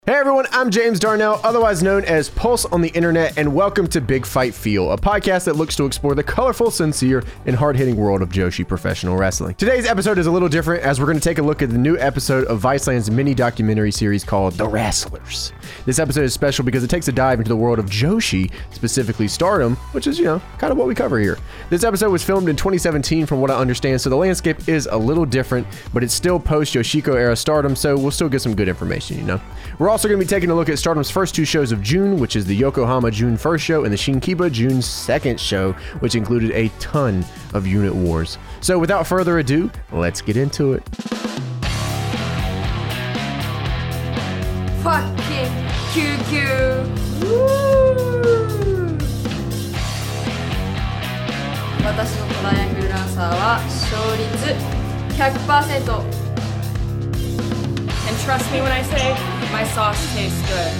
Hey everyone, I'm James Darnell, otherwise known as Pulse on the internet, and welcome to Big Fight Feel, a podcast that looks to explore the colorful, sincere, and hard-hitting world of Joshi professional wrestling. Today's episode is a little different, as we're going to take a look at the new episode of Viceland's mini-documentary series called The Wrestlers. This episode is special because it takes a dive into the world of Joshi, specifically Stardom, which is, kind of what we cover here. This episode was filmed in 2017 from what I understand, so the landscape is a little different, but it's still post-Yoshiko era Stardom, so we'll still get some good information, We're also going to be taking a look at Stardom's first two shows of June, which is the Yokohama June 1st show and the Shinkiba June 2nd show, which included a ton of unit wars. So without further ado, let's get into it. Fucking QQ! Woo! 私のトライアングルランサーは勝率 100%. And trust me when I say, my sauce tastes good.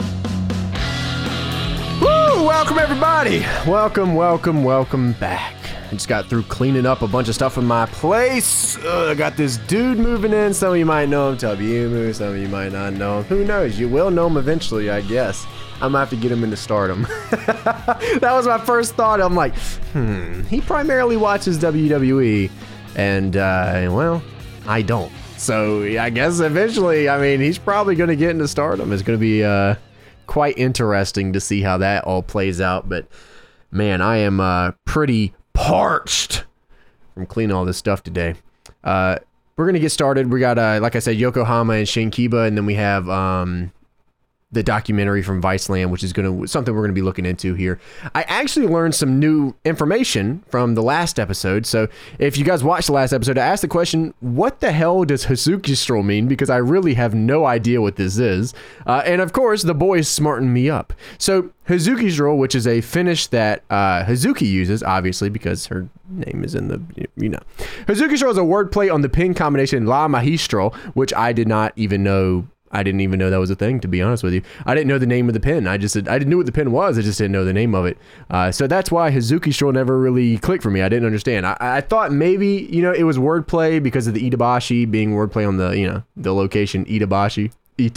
Woo! Welcome everybody! Welcome back. I just got through cleaning up a bunch of stuff in my place. I got this dude moving in. Some of you might know him, Tabiumu. Some of you might not know him. Who knows? You will know him eventually, I guess. I'm gonna have to get him into Stardom. That was my first thought. I'm like, he primarily watches WWE, and well, I don't. So I guess eventually, he's probably going to get into Stardom. It's going to be quite interesting to see how that all plays out. But man, I am pretty parched from cleaning all this stuff today. We're going to get started. We got, like I said, Yokohama and Shinkiba, and then we have the documentary from Viceland, which is something we're going to be looking into here. I actually learned some new information from the last episode. So if you guys watched the last episode, I asked the question, what the hell does Hazuki Stroll mean? Because I really have no idea what this is. And of course, the boys smartened me up. So Hazuki Stroll, which is a finish that Hazuki uses, obviously, because her name is in the, Hazuki Stroll is a wordplay on the pin combination La Magistro, which I didn't even know that was a thing, to be honest with you. I didn't know the name of the pin. I didn't know what the pin was. I just didn't know the name of it. So that's why Hazuki Stroll never really clicked for me. I didn't understand. I thought maybe, it was wordplay because of the Itabashi being wordplay on the, the location Itabashi.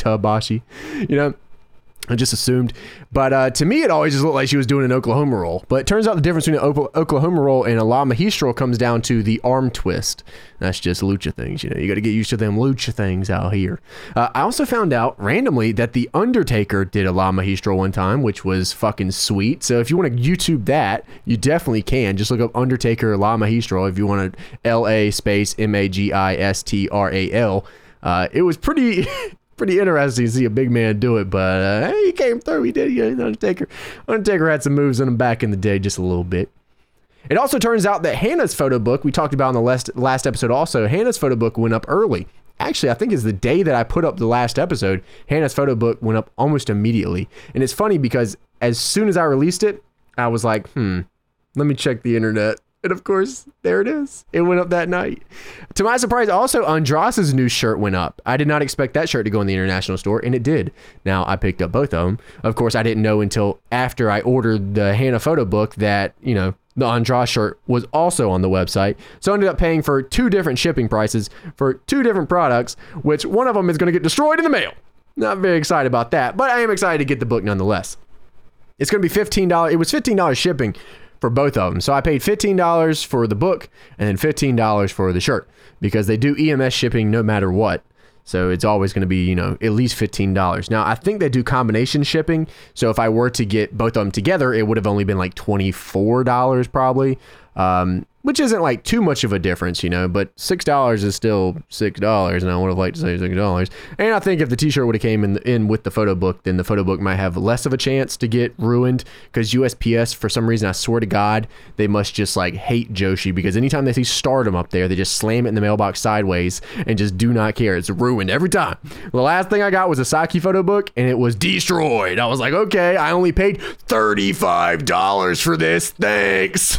I just assumed. But to me, it always just looked like she was doing an Oklahoma roll. But it turns out the difference between an Oklahoma roll and a La Magistro comes down to the arm twist. That's just lucha things. You got to get used to them lucha things out here. I also found out randomly that The Undertaker did a La Magistro one time, which was fucking sweet. So if you want to YouTube that, you definitely can. Just look up Undertaker La Magistro if you want to LA space MAGISTRAL. It was pretty interesting to see a big man do it, but he came through. He did. Undertaker had some moves in him back in the day, just a little bit. It also turns out that Hannah's photo book, we talked about in the last episode also, Hannah's photo book went up early. Actually, I think it's the day that I put up the last episode, Hannah's photo book went up almost immediately. And it's funny because as soon as I released it, I was like, let me check the internet. And of course, there it is. It went up that night. To my surprise, also, Andras's new shirt went up. I did not expect that shirt to go in the international store, and it did. Now, I picked up both of them. Of course, I didn't know until after I ordered the Hannah photo book that, the Andras shirt was also on the website. So I ended up paying for two different shipping prices for two different products, which one of them is going to get destroyed in the mail. Not very excited about that, but I am excited to get the book nonetheless. It's going to be $15. It was $15 shipping for both of them. So I paid $15 for the book and then $15 for the shirt because they do EMS shipping no matter what. So it's always going to be, at least $15. Now, I think they do combination shipping. So if I were to get both of them together, it would have only been like $24 probably. Which isn't like too much of a difference, but $6 is still $6, and I would have liked to say $6. And I think if the t-shirt would have came in with the photo book, then the photo book might have less of a chance to get ruined, because USPS, for some reason, I swear to God, they must just like hate Joshi, because anytime they see Stardom up there, they just slam it in the mailbox sideways and just do not care. It's ruined every time. The last thing I got was a Saki photo book, and it was destroyed. I was like, okay, I only paid $35 for this. Thanks.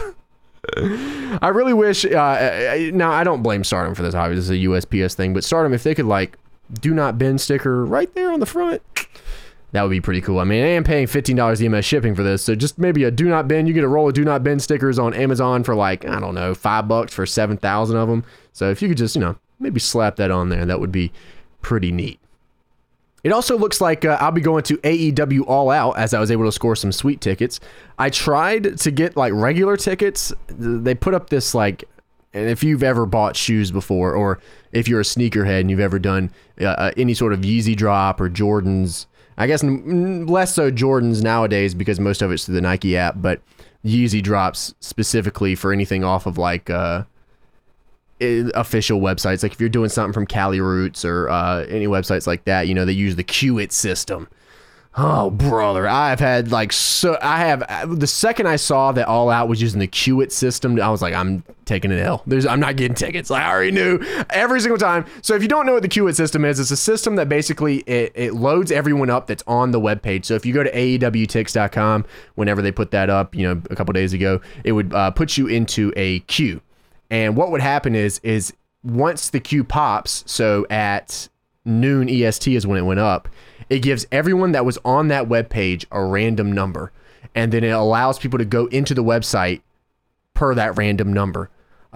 I really wish, now I don't blame Stardom for this, obviously this is a USPS thing, but Stardom, if they could like do not bend sticker right there on the front, that would be pretty cool. I mean, I am paying $15 EMS shipping for this, so just maybe a do not bend, you get a roll of do not bend stickers on Amazon for like, I don't know, $5 for 7,000 of them. So if you could just, maybe slap that on there, that would be pretty neat. It also looks like I'll be going to AEW All Out, as I was able to score some sweet tickets. I tried to get like regular tickets. They put up this like, and if you've ever bought shoes before, or if you're a sneakerhead and you've ever done any sort of Yeezy drop or Jordans, I guess less so Jordans nowadays because most of it's through the Nike app, but Yeezy drops specifically for anything off of like official websites. Like if you're doing something from Cali Roots or any websites like that, you know, they use the Qit system. Oh, brother. The second I saw that All Out was using the Qit system, I was like, I'm taking an L. I'm not getting tickets. I already knew every single time. So if you don't know what the Qit system is, it's a system that basically it loads everyone up that's on the webpage. So if you go to AEWTix.com, whenever they put that up, you know, a couple days ago, it would put you into a queue. And what would happen is once the queue pops, so at noon EST is when it went up, it gives everyone that was on that webpage a random number. And then it allows people to go into the website per that random number.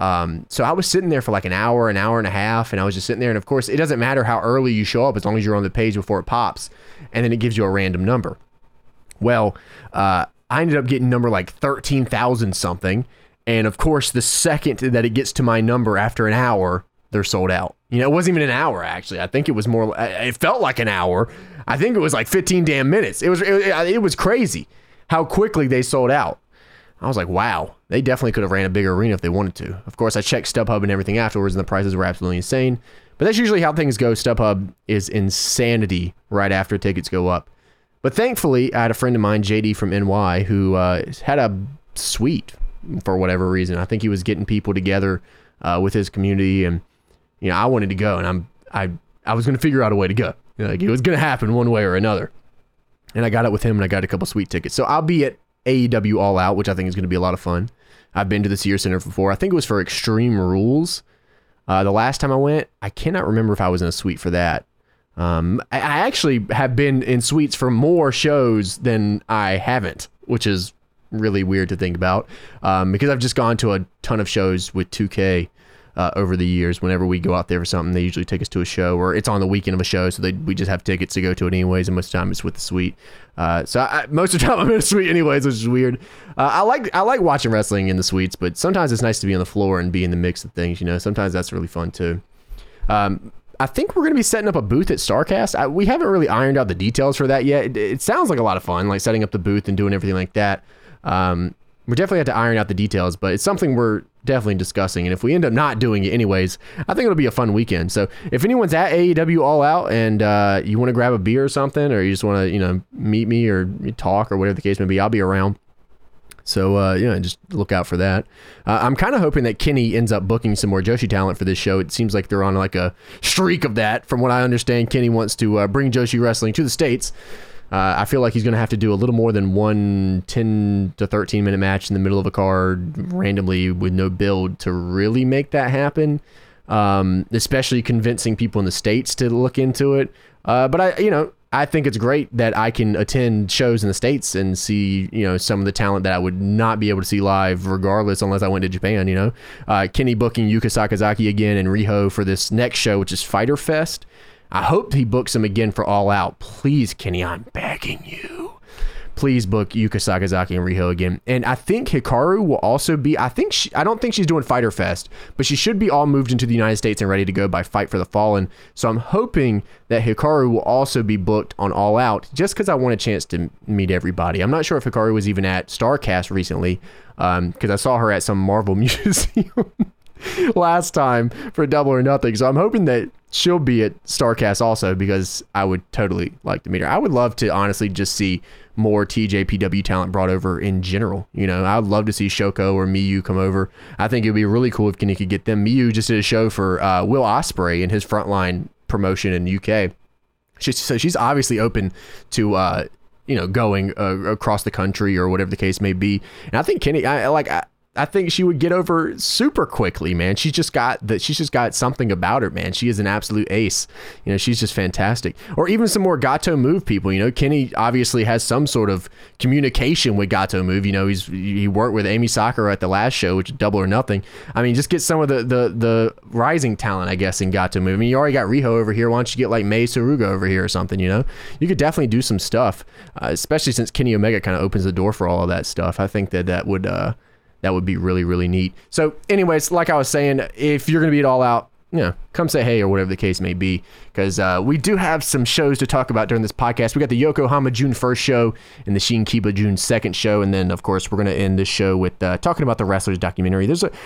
So I was sitting there for like an hour and a half, and I was just sitting there. And of course, it doesn't matter how early you show up as long as you're on the page before it pops. And then it gives you a random number. Well, I ended up getting number like 13,000 something. And of course, the second that it gets to my number after an hour, they're sold out. You know, it wasn't even an hour, actually. I think it was more, it felt like an hour. I think it was like 15 damn minutes. It was crazy how quickly they sold out. I was like, wow, they definitely could have ran a bigger arena if they wanted to. Of course, I checked StubHub and everything afterwards, and the prices were absolutely insane. But that's usually how things go. StubHub is insanity right after tickets go up. But thankfully, I had a friend of mine, JD from NY, who had a suite for whatever reason. I think he was getting people together with his community, and you know, I wanted to go, and I was going to figure out a way to go. You know, like it was going to happen one way or another. And I got it with him, and I got a couple sweet tickets. So I'll be at AEW All Out, which I think is going to be a lot of fun. I've been to the Sears Center before. I think it was for Extreme Rules. The last time I went, I cannot remember if I was in a suite for that. I actually have been in suites for more shows than I haven't, which is really weird to think about, because I've just gone to a ton of shows with 2K over the years. Whenever we go out there for something, they usually take us to a show, or it's on the weekend of a show, so we just have tickets to go to it anyways, and most of the time it's with the suite. So most of the time I'm in a suite anyways, which is weird. I like watching wrestling in the suites, but sometimes it's nice to be on the floor and be in the mix of things, you know. Sometimes that's really fun too. I think we're going to be setting up a booth at StarCast. We haven't really ironed out the details for that yet. It sounds like a lot of fun, like setting up the booth and doing everything like that. We definitely have to iron out the details, but it's something we're definitely discussing. And if we end up not doing it anyways, I think it'll be a fun weekend. So if anyone's at AEW All Out and you want to grab a beer or something, or you just want to, you know, meet me or talk or whatever the case may be, I'll be around. So, just look out for that. I'm kind of hoping that Kenny ends up booking some more Joshi talent for this show. It seems like they're on like a streak of that. From what I understand, Kenny wants to bring Joshi Wrestling to the States. I feel like he's going to have to do a little more than one 10 to 13 minute match in the middle of a card randomly with no build to really make that happen. Especially convincing people in the States to look into it. But I think it's great that I can attend shows in the States and see, you know, some of the talent that I would not be able to see live regardless, unless I went to Japan, you know. Kenny booking Yuka Sakazaki again and Riho for this next show, which is Fighter Fest. I hope he books him again for All Out. Please, Kenny, I'm begging you. Please book Yuka Sakazaki and Riho again. And I think Hikaru will also be, I don't think she's doing Fighter Fest, but she should be all moved into the United States and ready to go by Fight for the Fallen. So I'm hoping that Hikaru will also be booked on All Out, just because I want a chance to meet everybody. I'm not sure if Hikaru was even at StarCast recently, because I saw her at some Marvel museum last time for Double or Nothing. So I'm hoping that she'll be at StarCast also, because I would totally like to meet her. I would love to honestly just see more TJPW talent brought over in general. You know, I'd love to see Shoko or Miyu come over. I think it'd be really cool if Kenny could get them. Miyu just did a show for Will Ospreay in his Frontline promotion in the UK. So she's obviously open to going across the country or whatever the case may be. And I think Kenny, I think she would get over super quickly, man. She's just got something about her, man. She is an absolute ace. You know, she's just fantastic. Or even some more Gato Move people. You know, Kenny obviously has some sort of communication with Gato Move. You know, he worked with Amy Sakura at the last show, which is Double or Nothing. I mean, just get some of the rising talent, I guess, in Gato Move. I mean, you already got Riho over here. Why don't you get like Mei Suruga over here or something? You know, you could definitely do some stuff, especially since Kenny Omega kind of opens the door for all of that stuff. I think that would be really, really neat. So anyways, like I was saying, if you're going to be at All Out, you know, come say hey or whatever the case may be, because we do have some shows to talk about during this podcast. We got the Yokohama June 1st show and the Shin Kiba June 2nd show. And then, of course, we're going to end this show with talking about the Wrestlers documentary.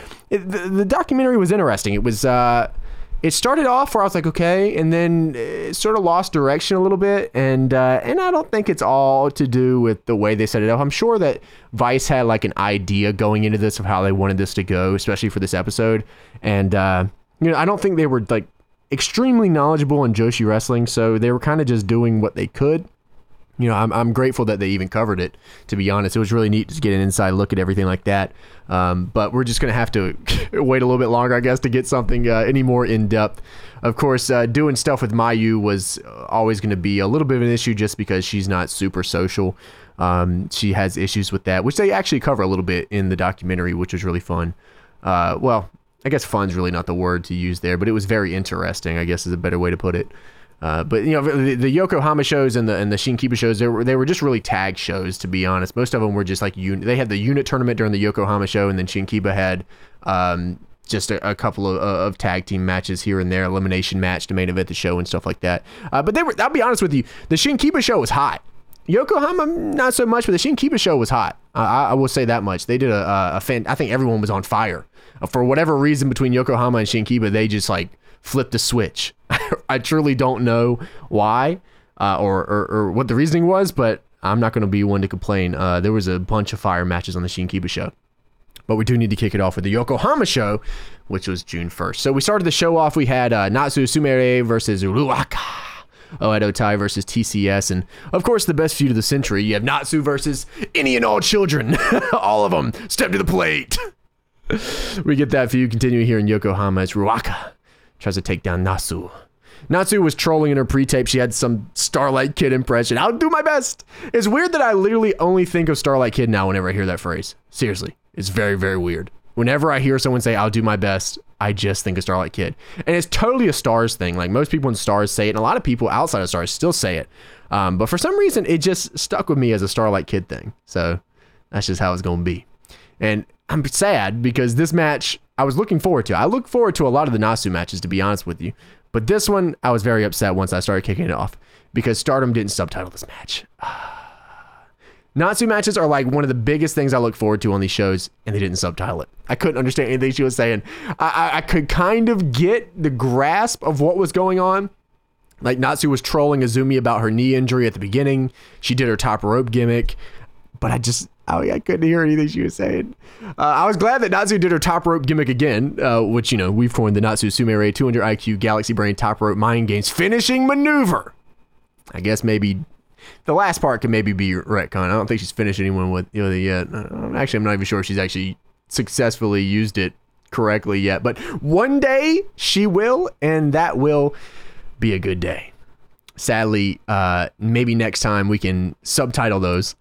The documentary was interesting. It was... It started off where I was like, okay, and then it sort of lost direction a little bit, and I don't think it's all to do with the way they set it up. I'm sure that Vice had like an idea going into this of how they wanted this to go, especially for this episode, and you know, I don't think they were like extremely knowledgeable in Joshi wrestling, so they were kind of just doing what they could. You know, I'm grateful that they even covered it, to be honest. It was really neat to get an inside look at everything like that. But we're just going to have to wait a little bit longer, I guess, to get something any more in-depth. Of course, doing stuff with Mayu was always going to be a little bit of an issue just because she's not super social. She has issues with that, which they actually cover a little bit in the documentary, which was really fun. Well, I guess fun's really not the word to use there, but it was very interesting, I guess is a better way to put it. But you know, the Yokohama shows and the Shin Kiba shows, they were just really tag shows, to be honest. Most of them were just like they had the unit tournament during the Yokohama show, and then Shin Kiba had just a couple of tag team matches here and there, elimination match to main event the show and stuff like that. But I'll be honest with you, the Shin Kiba show was hot. Yokohama, not so much, but the Shin Kiba show was hot. I will say that much. They did a fan. I think everyone was on fire for whatever reason between Yokohama and Shin Kiba. They just like flipped a switch. I truly don't know why or what the reasoning was, but I'm not going to be one to complain. There was a bunch of fire matches on the Shin Kiba show. But we do need to kick it off with the Yokohama show, which was June 1st. So we started the show off. We had Natsu Sumire versus Ruaka. Oedo Tai versus TCS. And, of course, the best feud of the century. You have Natsu versus any and all children. All of them. Step to the plate. We get that feud continuing here in Yokohama as Ruaka tries to take down Natsu. Natsu was trolling in her pre-tape. She had some Starlight Kid impression. I'll do my best. It's weird that I literally only think of Starlight Kid now whenever I hear that phrase. Seriously. It's very, very weird. Whenever I hear someone say, I'll do my best, I just think of Starlight Kid. And it's totally a Stars thing. Like most people in Stars say it, and a lot of people outside of Stars still say it. But for some reason, it just stuck with me as a Starlight Kid thing. So that's just how it's going to be. And I'm sad because this match, I was looking forward to. I look forward to a lot of the Natsu matches, to be honest with you. But this one, I was very upset once I started kicking it off because Stardom didn't subtitle this match. Natsu matches are like one of the biggest things I look forward to on these shows, and they didn't subtitle it. I couldn't understand anything she was saying. I could kind of get the grasp of what was going on. Like Natsu was trolling Azumi about her knee injury at the beginning. She did her top rope gimmick, but I couldn't hear anything she was saying. I was glad that Natsu did her top rope gimmick again, which, you know, we've coined the Natsu Sumire 200 IQ Galaxy Brain top rope mind games finishing maneuver. I guess maybe the last part can maybe be retcon. I don't think she's finished anyone with it yet. Actually, I'm not even sure if she's actually successfully used it correctly yet. But one day she will, and that will be a good day. Sadly, maybe next time we can subtitle those.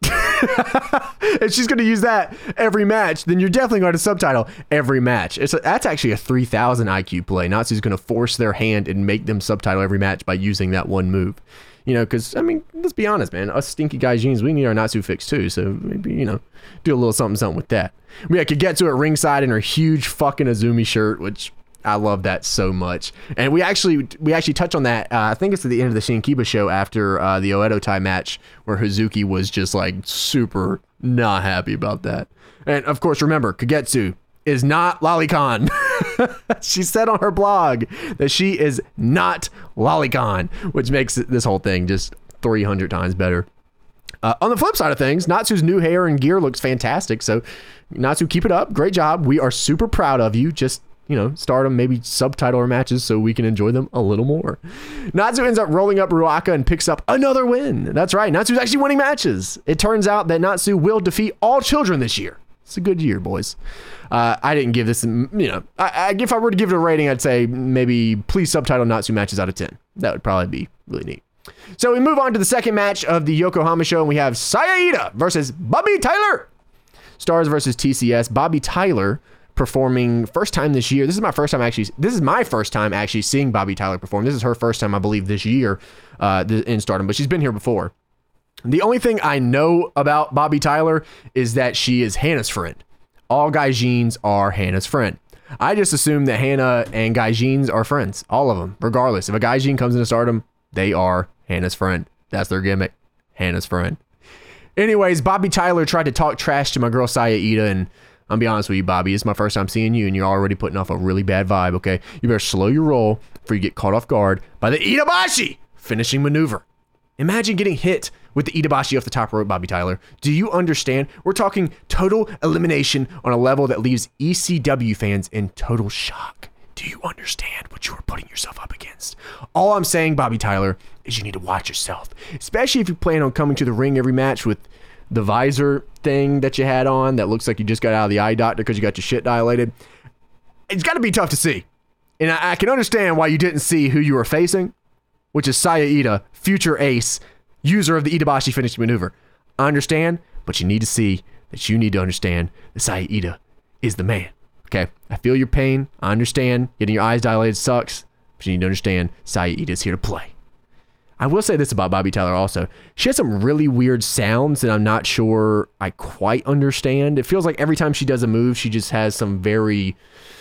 If she's going to use that every match, then you're definitely going to subtitle every match. That's actually a 3,000 IQ play. Natsu's going to force their hand and make them subtitle every match by using that one move. You know, because, I mean, let's be honest, man. Us stinky guys jeans, we need our Natsu fix too. So maybe, you know, do a little something with that. We had Kagetsu at ringside in her huge fucking Azumi shirt, which I love that so much. And we actually touch on that. I think it's at the end of the Shin Kiba show after the Oedo Tai match where Hazuki was just like super not happy about that. And of course, remember, Kagetsu is not Lolicon. She said on her blog that she is not Lolicon, which makes this whole thing just 300 times better. On the flip side of things, Natsu's new hair and gear looks fantastic. So Natsu, keep it up. Great job. We are super proud of you. Just, you know, Stardom, maybe subtitle our matches so we can enjoy them a little more. Natsu ends up rolling up Ruaka and picks up another win. That's right. Natsu's actually winning matches. It turns out that Natsu will defeat all children this year. It's a good year, boys. I didn't give this, if I were to give it a rating, I'd say maybe please subtitle Natsu matches out of 10. That would probably be really neat. So we move on to the second match of the Yokohama show, and we have Saya Iida versus Bobby Tyler. Stars versus TCS. Bobby Tyler performing first time this year. This is my first time actually seeing Bobby Tyler perform. This is her first time, I believe, this year in Stardom, but she's been here before. The only thing I know about Bobby Tyler is that she is Hannah's friend. All Gaijins are Hannah's friend. I just assume that Hannah and Gaijins are friends. All of them, regardless. If a Gaijin comes into Stardom, they are Hannah's friend. That's their gimmick. Hannah's friend. Anyways, Bobby Tyler tried to talk trash to my girl Saya Iida, and I'm be honest with you, Bobby, it's my first time seeing you, and you're already putting off a really bad vibe, okay? You better slow your roll before you get caught off guard by the Iidabashi finishing maneuver. Imagine getting hit with the Iidabashi off the top rope, Bobby Tyler. Do you understand? We're talking total elimination on a level that leaves ECW fans in total shock. Do you understand what you are putting yourself up against? All I'm saying, Bobby Tyler, is you need to watch yourself, especially if you plan on coming to the ring every match with the visor thing that you had on that looks like you just got out of the eye doctor because you got your shit dilated. It's got to be tough to see. And I can understand why you didn't see who you were facing, which is Saya Iida, future ace, user of the Iidabashi finishing maneuver. I understand, but you need to see that you need to understand that Saya Iida is the man. Okay, I feel your pain. I understand getting your eyes dilated sucks, but you need to understand Saya Iida is here to play. I will say this about Bobby Tyler also. She has some really weird sounds that I'm not sure I quite understand. It feels like every time she does a move, she just has some very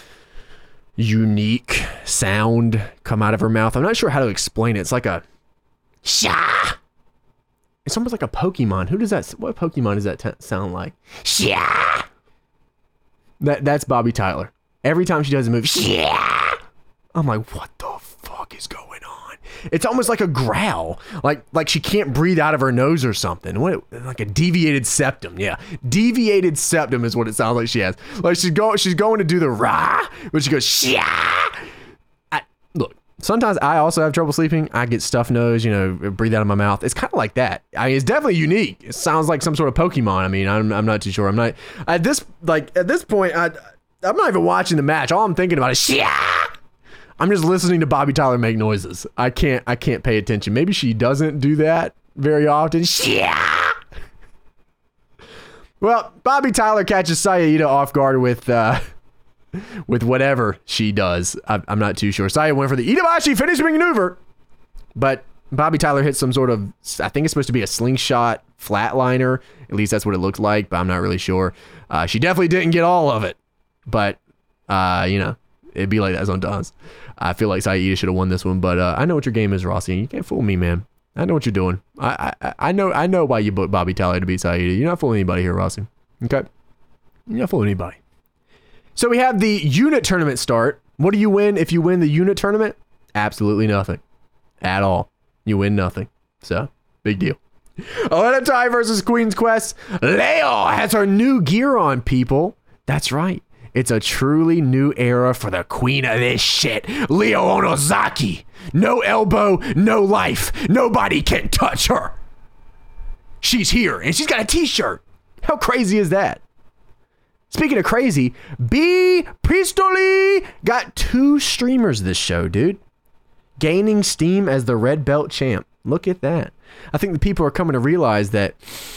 unique sound come out of her mouth. I'm not sure how to explain it. It's like a sha. It's almost like a Pokemon. What Pokemon does that sound like? Sha. That's Bobby Tyler. Every time she does a move, sha. I'm like, what the fuck is going on? It's almost like a growl, like she can't breathe out of her nose or something. Like a deviated septum. Yeah, deviated septum is what it sounds like she has. Like she's going to do the rah, but she goes sha. Look, sometimes I also have trouble sleeping. I get stuffed nose, breathe out of my mouth. It's kind of like that. I mean, it's definitely unique. It sounds like some sort of Pokemon. I mean, I'm not too sure. I'm not at this point. I'm not even watching the match. All I'm thinking about is sha. I'm just listening to Bobby Tyler make noises. I can't pay attention. Maybe she doesn't do that very often. Yeah. Well, Bobby Tyler catches Saya Iida off guard with whatever she does. I'm not too sure. Saya went for the Iidabashi finishing maneuver, but Bobby Tyler hit some sort of, I think it's supposed to be a slingshot flatliner. At least that's what it looked like, but I'm not really sure. She definitely didn't get all of it, but it'd be like that sometimes. I feel like Saya Iida should have won this one, but I know what your game is, Rossi. You can't fool me, man. I know what you're doing. I know why you booked Bobby Tyler to beat Saya Iida. You're not fooling anybody here, Rossi. Okay? You're not fooling anybody. So we have the unit tournament start. What do you win if you win the unit tournament? Absolutely nothing. At all. You win nothing. So, big deal. Oedo Tai versus Queen's Quest. Leo has her new gear on, people. That's right. It's a truly new era for the queen of this shit, Leo Onozaki. No elbow, no life. Nobody can touch her. She's here, and she's got a t-shirt. How crazy is that? Speaking of crazy, B. Pistoli got 2 streamers this show, dude. Gaining steam as the red belt champ. Look at that. I think the people are coming to realize that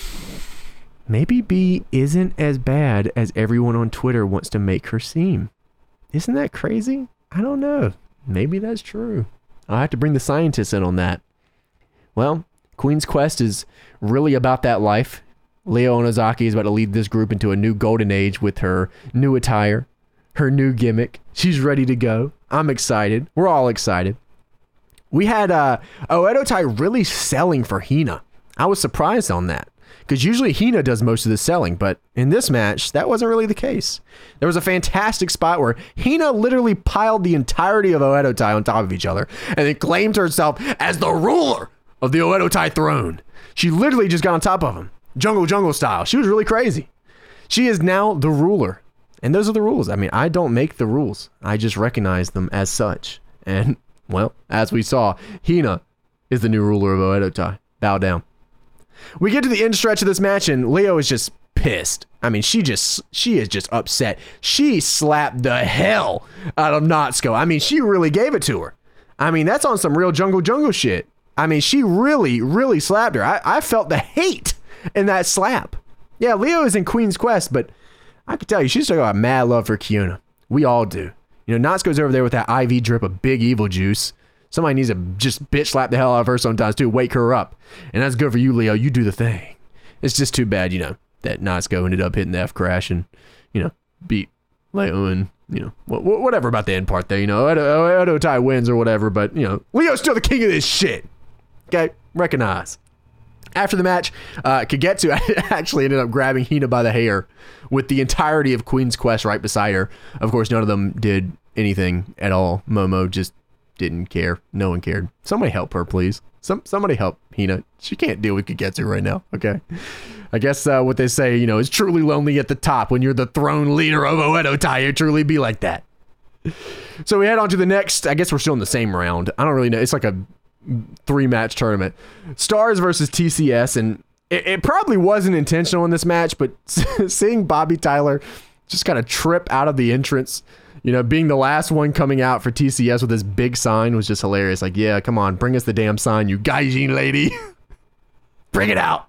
maybe B isn't as bad as everyone on Twitter wants to make her seem. Isn't that crazy? I don't know. Maybe that's true. I'll have to bring the scientists in on that. Well, Queen's Quest is really about that life. Leo Onozaki is about to lead this group into a new golden age with her new attire, her new gimmick. She's ready to go. I'm excited. We're all excited. We had Oedo Tai really selling for Hina. I was surprised on that, because usually Hina does most of the selling, but in this match, that wasn't really the case. There was a fantastic spot where Hina literally piled the entirety of Oedo Tai on top of each other and then claimed herself as the ruler of the Oedo Tai throne. She literally just got on top of him, jungle style. She was really crazy. She is now the ruler, and those are the rules. I mean, I don't make the rules. I just recognize them as such. And, well, as we saw, Hina is the new ruler of Oedo Tai. Bow down. We get to the end stretch of this match, and Leo is just pissed. I mean, she is just upset. She slapped the hell out of Natsuko. I mean, she really gave it to her. I mean, that's on some real jungle shit. I mean, she really slapped her. I felt the hate in that slap. Yeah, Leo is in Queen's Quest, but I could tell you, she's talking about mad love for Kiona. We all do. You know, Natsuko's over there with that IV drip of big evil juice. Somebody needs to just bitch slap the hell out of her sometimes too. Wake her up. And that's good for you, Leo. You do the thing. It's just too bad, you know, that Natsuko ended up hitting the F crash and, you know, beat Leo and, you know, whatever about the end part there. You know, Oedo Tai wins or whatever, but, you know, Leo's still the king of this shit. Okay? Recognize. After the match, Kagetsu actually ended up grabbing Hina by the hair with the entirety of Queen's Quest right beside her. Of course, none of them did anything at all. Momo just didn't care. No one cared. Somebody help her, please. Somebody help Hina. She can't deal with Kagetsu right now. Okay. I guess what they say, you know, is truly lonely at the top. When you're the throne leader of Oedo Tai, you truly be like that. So we head on to the next. I guess we're still in the same round. I don't really know. It's like a 3-match tournament. Stars versus TCS, and it probably wasn't intentional in this match, but seeing Bobby Tyler just kind of trip out of the entrance, you know, being the last one coming out for TCS with this big sign was just hilarious. Like, yeah, come on, bring us the damn sign, you gaijin lady. Bring it out.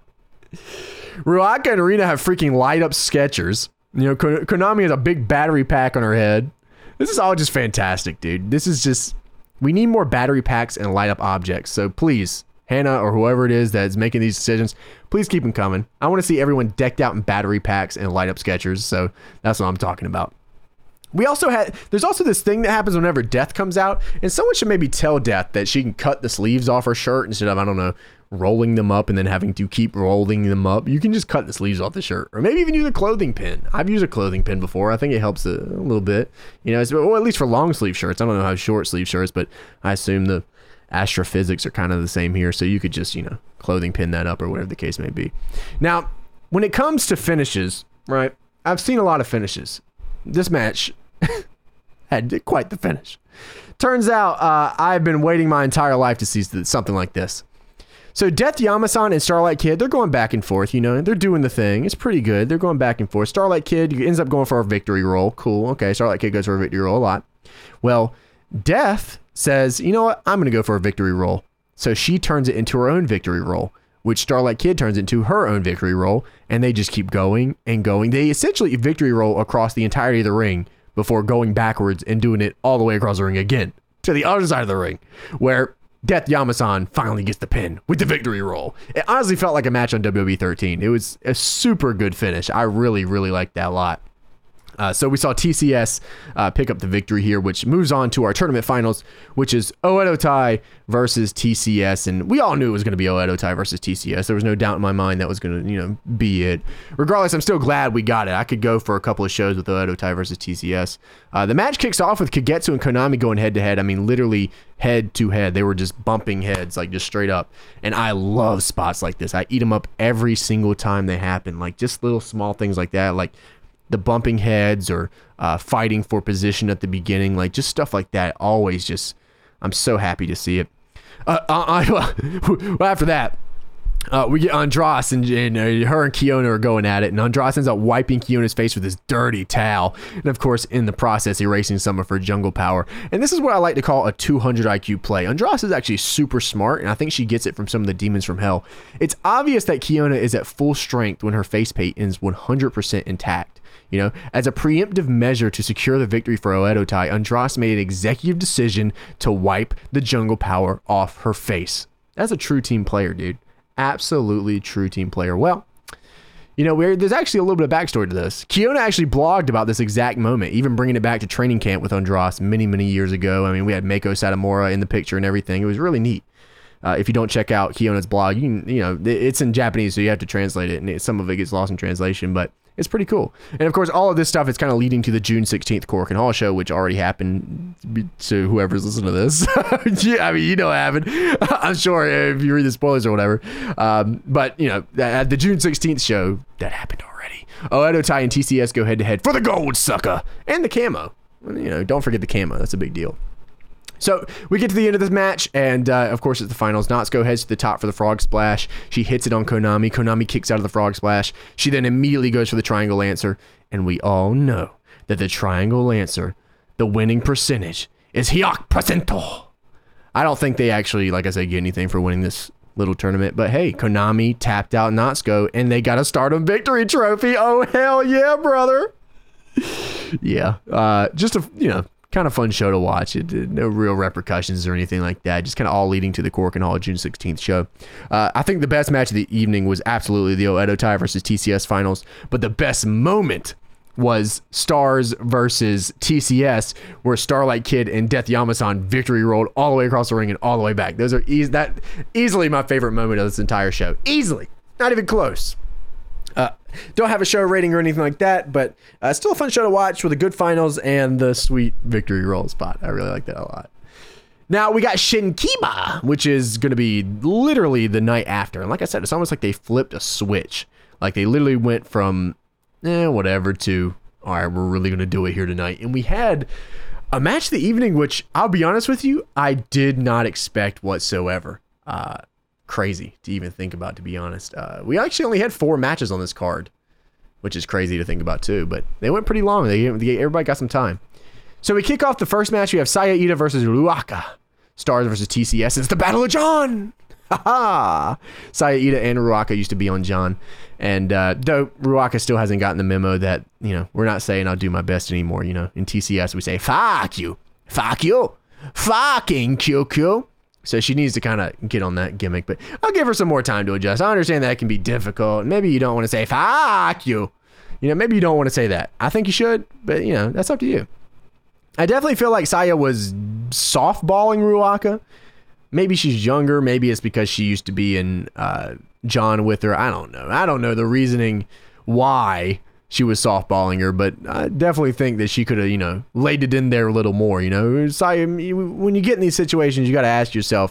Ruaka and Rina have freaking light up Skechers. You know, Konami has a big battery pack on her head. This is all just fantastic, dude. This is just, we need more battery packs and light up objects. So please, Hannah or whoever it is that's making these decisions, please keep them coming. I want to see everyone decked out in battery packs and light up Skechers. So that's what I'm talking about. There's also this thing that happens whenever Death comes out, and someone should maybe tell Death that she can cut the sleeves off her shirt instead of, I don't know, rolling them up and then having to keep rolling them up. You can just cut the sleeves off the shirt, or maybe even use a clothing pin. I've used a clothing pin before. I think it helps a little bit, you know, or at least for long sleeve shirts. I don't know how short sleeve shirts, but I assume the astrophysics are kind of the same here. So you could just, you know, clothing pin that up or whatever the case may be. Now, when it comes to finishes, right, I've seen a lot of finishes. This match had quite the finish. Turns out I've been waiting my entire life to see something like this. So Death Yamasan and Starlight Kid, they're going back and forth, you know, they're doing the thing. It's pretty good. They're going back and forth. Starlight Kid ends up going for a victory roll. Cool. Okay, Starlight Kid goes for a victory roll a lot. Well, Death says, you know what? I'm going to go for a victory roll. So she turns it into her own victory roll, which Starlight Kid turns into her own victory roll, and they just keep going and going. They essentially victory roll across the entirety of the ring before going backwards and doing it all the way across the ring again to the other side of the ring, where Death Yamasan finally gets the pin with the victory roll. It honestly felt like a match on WWE 13. It was a super good finish. I really liked that a lot. So we saw TCS pick up the victory here, which moves on to our tournament finals, which is Oedo Tai versus TCS. And we all knew it was going to be Oedo Tai versus TCS. There was no doubt in my mind that was going to, you know, be it. Regardless, I'm still glad we got it. I could go for a couple of shows with Oedo Tai versus TCS. The match kicks off with Kagetsu and Konami going head to head. I mean, literally head to head. They were just bumping heads, like just straight up. And I love spots like this. I eat them up every single time they happen. Like just little small things like that. Like the bumping heads or fighting for position at the beginning, like just stuff like that. Always just, I'm so happy to see it. After that, we get Andras and her and Kiona are going at it, and Andras ends up wiping Kiona's face with his dirty towel, and of course in the process erasing some of her jungle power. And this is what I like to call a 200 IQ play. Andras is actually super smart, and I think she gets it from some of the demons from hell. It's obvious that Kiona is at full strength when her face paint is 100% intact. You know, as a preemptive measure to secure the victory for Oedo Tai, Andras made an executive decision to wipe the jungle power off her face. That's a true team player, dude. Absolutely true team player. Well, you know, there's actually a little bit of backstory to this. Kiona actually blogged about this exact moment, even bringing it back to training camp with Andras many years ago. I mean, we had Mako Satomura in the picture and everything. It was really neat. If you don't check out Kiona's blog, you know, it's in Japanese, so you have to translate it, and some of it gets lost in translation, but it's pretty cool. And of course, all of this stuff is kind of leading to the June 16th Korakuen Hall show, which already happened to whoever's listening to this. Yeah, I mean, you know what happened. I'm sure if you read the spoilers or whatever. But, you know, at the June 16th show, that happened already. Oedo Tai and TCS go head to head for the gold sucker and the camo. You know, don't forget the camo. That's a big deal. So we get to the end of this match, and of course it's the finals. Natsuko heads to the top for the frog splash. She hits it on Konami. Konami kicks out of the frog splash. She then immediately goes for the triangle lancer, and we all know that the triangle lancer, the winning percentage, is Hyaku%. I don't think they actually, like I said, get anything for winning this little tournament, but hey, Konami tapped out Natsuko, and they got a Stardom Victory Trophy. Oh, hell yeah, brother. Yeah, just a, kind of fun show to watch. No real repercussions or anything like that. Just kind of all leading to the Korakuen Hall June 16th show. I think the best match of the evening was absolutely the Oedo Tai versus TCS finals, but the best moment was Stars versus TCS, where Starlight Kid and Death Yamasan victory rolled all the way across the ring and all the way back. Those are easily my favorite moment of this entire show. Easily. Not even close. Don't have a show rating or anything like that, but still a fun show to watch with a good finals and the sweet victory roll spot. I really like that a lot. Now we got Shinkiba, which is going to be literally the night after. And like I said, it's almost like they flipped a switch. Like they literally went from whatever to, all right, we're really going to do it here tonight. And we had a match of the evening, which I'll be honest with you, I did not expect whatsoever. Crazy to even think about, to be honest. We actually only had 4 matches on this card, which is crazy to think about too, but they went pretty long. Everybody got some time. So we kick off the first match. We have Saya Iida versus Ruaka. Stars versus TCS. It's the Battle of John. Haha. Saya Iida and Ruaka used to be on John. And though Ruaka still hasn't gotten the memo that, we're not saying I'll do my best anymore. In TCS we say, fuck you. Fuck you. Fucking QQ. So she needs to kind of get on that gimmick, but I'll give her some more time to adjust. I understand that can be difficult. Maybe you don't want to say, fuck you. Maybe you don't want to say that. I think you should, but that's up to you. I definitely feel like Saya was softballing Ruaka. Maybe she's younger. Maybe it's because she used to be in John with her. I don't know. I don't know the reasoning why she was softballing her, but I definitely think that she could have, laid it in there a little more. Saya, when you get in these situations, you got to ask yourself,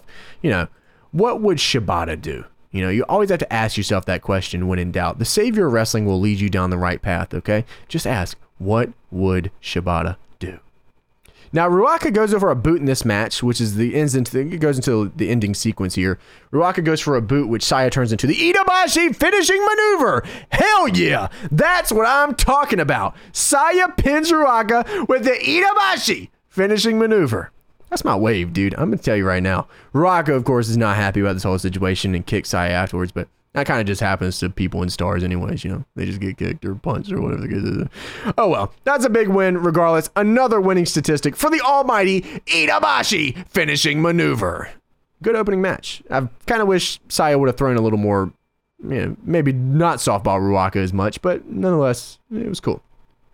what would Shibata do? You always have to ask yourself that question when in doubt. The savior of wrestling will lead you down the right path, okay? Just ask, what would Shibata do? Now, Ruaka goes over a boot in this match, which is it goes into the ending sequence here. Ruaka goes for a boot, which Saya turns into the Itabashi finishing maneuver. Hell yeah! That's what I'm talking about. Saya pins Ruaka with the Itabashi finishing maneuver. That's my wave, dude. I'm going to tell you right now. Ruaka, of course, is not happy about this whole situation and kicks Saya afterwards, but that kind of just happens to people in Stars anyways, They just get kicked or punched or whatever the case is. Oh well, that's a big win regardless. Another winning statistic for the almighty Itabashi finishing maneuver. Good opening match. I kind of wish Saya would have thrown a little more, maybe not softball Ruaka as much, but nonetheless, it was cool.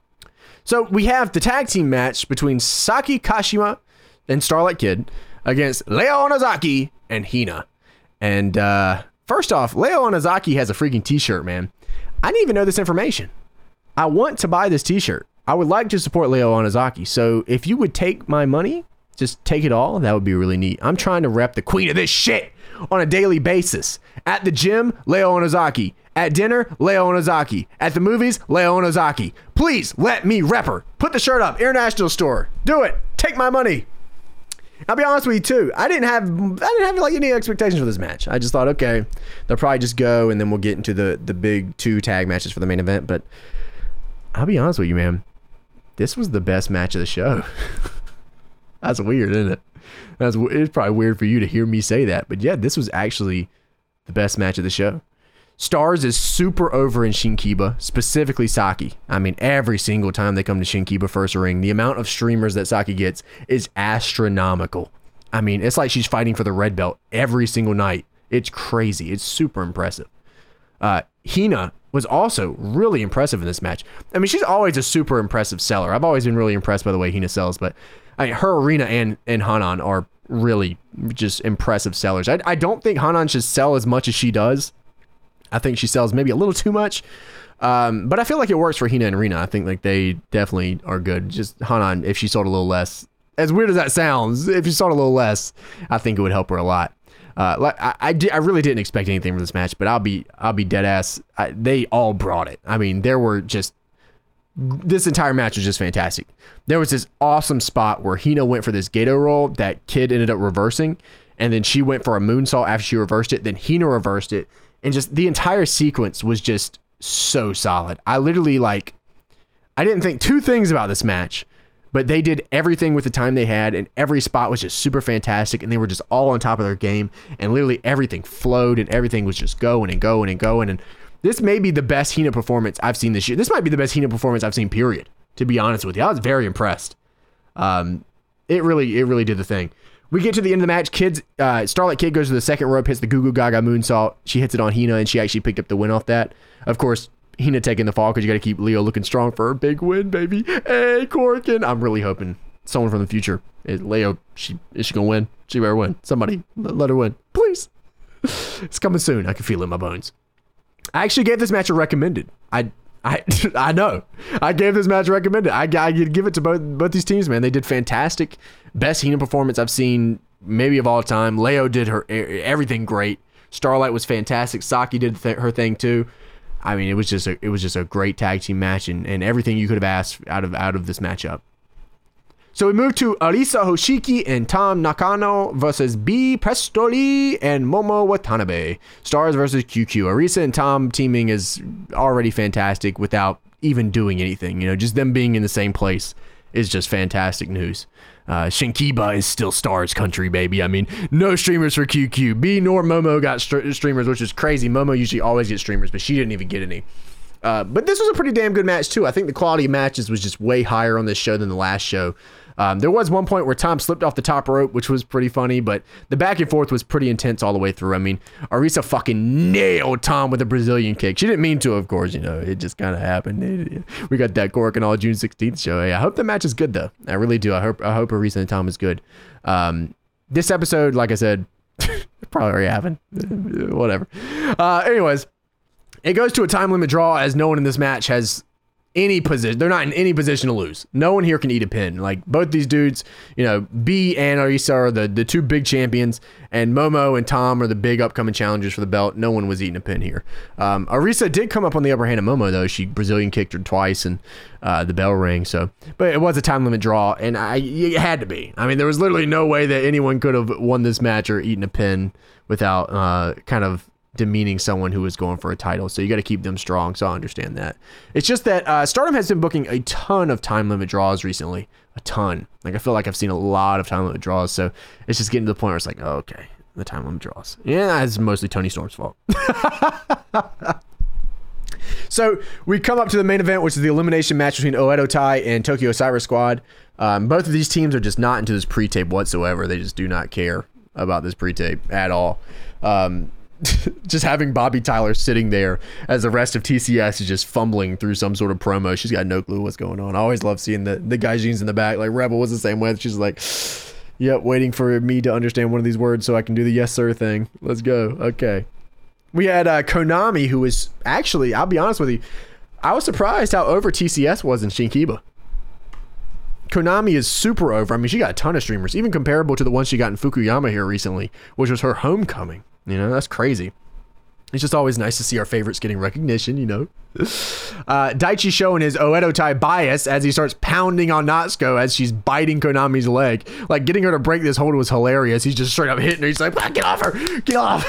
So we have the tag team match between Saki Kashima and Starlight Kid against Leo Onozaki and Hina. And, first off, Leo Onozaki has a freaking t-shirt, man. I didn't even know this information. I want to buy this t-shirt. I would like to support Leo Onozaki. So if you would take my money, just take it all, that would be really neat. I'm trying to rep the queen of this shit on a daily basis. At the gym, Leo Onozaki. At dinner, Leo Onozaki. At the movies, Leo Onozaki. Please let me rep her. Put the shirt up. International store. Do it. Take my money. I'll be honest with you too. I didn't have like any expectations for this match. I just thought, okay, they'll probably just go and then we'll get into the big 2 tag matches for the main event. But I'll be honest with you, man. This was the best match of the show. That's weird, isn't it? It's probably weird for you to hear me say that, but yeah, this was actually the best match of the show. Stars is super over in Shinkiba, specifically Saki. I mean, every single time they come to Shinkiba First Ring, the amount of streamers that Saki gets is astronomical. I mean, it's like she's fighting for the red belt every single night. It's crazy. It's super impressive. Hina was also really impressive in this match. I mean, she's always a super impressive seller. I've always been really impressed by the way Hina sells, but I mean, her arena and Hanan are really just impressive sellers. I don't think Hanan should sell as much as she does. I think she sells maybe a little too much, but I feel like it works for Hina and Rina. I think like they definitely are good. Just Hanan, if she sold a little less, as weird as that sounds, if she sold a little less, I think it would help her a lot. I really didn't expect anything from this match, but I'll be dead ass. They all brought it. I mean, there were just this entire match was just fantastic. There was this awesome spot where Hina went for this Gato roll that Kid ended up reversing, and then she went for a moonsault after she reversed it. Then Hina reversed it, and just the entire sequence was just so solid. I literally I didn't think two things about this match, but they did everything with the time they had, and every spot was just super fantastic, and they were just all on top of their game, and literally everything flowed, and everything was just going and going and going. And this may be the best Hina performance I've seen this year. This might be the best Hina performance I've seen, period, to be honest with you. I was very impressed. It really did the thing. We get to the end of the match. Starlight Kid goes to the second rope, hits the Goo Goo Gaga moonsault. She hits it on Hina, and she actually picked up the win off that. Of course, Hina taking the fall because you got to keep Leo looking strong for a big win, baby. Hey, Corkin. I'm really hoping someone from the future, Leo, is she going to win? She better win. Somebody, let her win. Please. It's coming soon. I can feel it in my bones. I actually gave this match a recommended. I know. I gave this match a recommended. I give it to both these teams, man. They did fantastic. Best Hina performance I've seen maybe of all time. Leo did everything great. Starlight was fantastic. Saki did her thing too. I mean, it was just a great tag team match, and everything you could have asked out of this matchup. So we move to Arisa Hoshiki and Tam Nakano versus B Prestoli and Momo Watanabe. Stars versus QQ. Arisa and Tam teaming is already fantastic without even doing anything. Just them being in the same place is just fantastic news. Shinkiba is still Stars country, baby. I mean, no streamers for QQ. B nor Momo got streamers, which is crazy. Momo usually always gets streamers, but she didn't even get any. But this was a pretty damn good match, too. I think the quality of matches was just way higher on this show than the last show. There was one point where Tom slipped off the top rope, which was pretty funny, but the back and forth was pretty intense all the way through. I mean, Arisa fucking nailed Tom with a Brazilian kick. She didn't mean to, of course, it just kind of happened. We got that Cork and all June 16th show. Hey, I hope the match is good, though. I really do. I hope Arisa and Tom is good. This episode, like I said, probably already happened. Whatever. Anyways, it goes to a time limit draw as no one in this match has any position. They're not in any position to lose. No one here can eat a pin. Like, both these dudes, B and Arisa are the two big champions, and Momo and Tom are the big upcoming challengers for the belt. No one was eating a pin here. Arisa did come up on the upper hand of Momo, though. She Brazilian kicked her twice, and the bell rang. But it was a time limit draw, and it had to be. I mean, there was literally no way that anyone could have won this match or eaten a pin without kind of demeaning someone who was going for a title. So you got to keep them strong. So I understand that. It's just that Stardom has been booking a ton of time limit draws recently. A ton. I feel like I've seen a lot of time limit draws. So it's just getting to the point where it's like, oh, okay, the time limit draws. Yeah, it's mostly Tony Storm's fault. So we come up to the main event, which is the elimination match between Oedo Tai and Tokyo Cyber Squad. Both of these teams are just not into this pre-tape whatsoever. They just do not care about this pre-tape at all. Just having Bobby Tyler sitting there as the rest of TCS is just fumbling through some sort of promo. She's got no clue what's going on. I always love seeing the gaijins in the back. Like, Rebel was the same way. She's like, yep, waiting for me to understand one of these words so I can do the yes sir thing. Let's go. Okay. We had Konami, who was actually, I'll be honest with you, I was surprised how over TCS was in Shinkiba. Konami is super over. I mean, she got a ton of streamers, even comparable to the one she got in Fukuyama here recently, which was her homecoming. That's crazy. It's just always nice to see our favorites getting recognition, Daichi showing his Oedo Tai bias as he starts pounding on Natsuko as she's biting Konami's leg. Like, getting her to break this hold was hilarious. He's just straight up hitting her. He's like, get off her. Get off.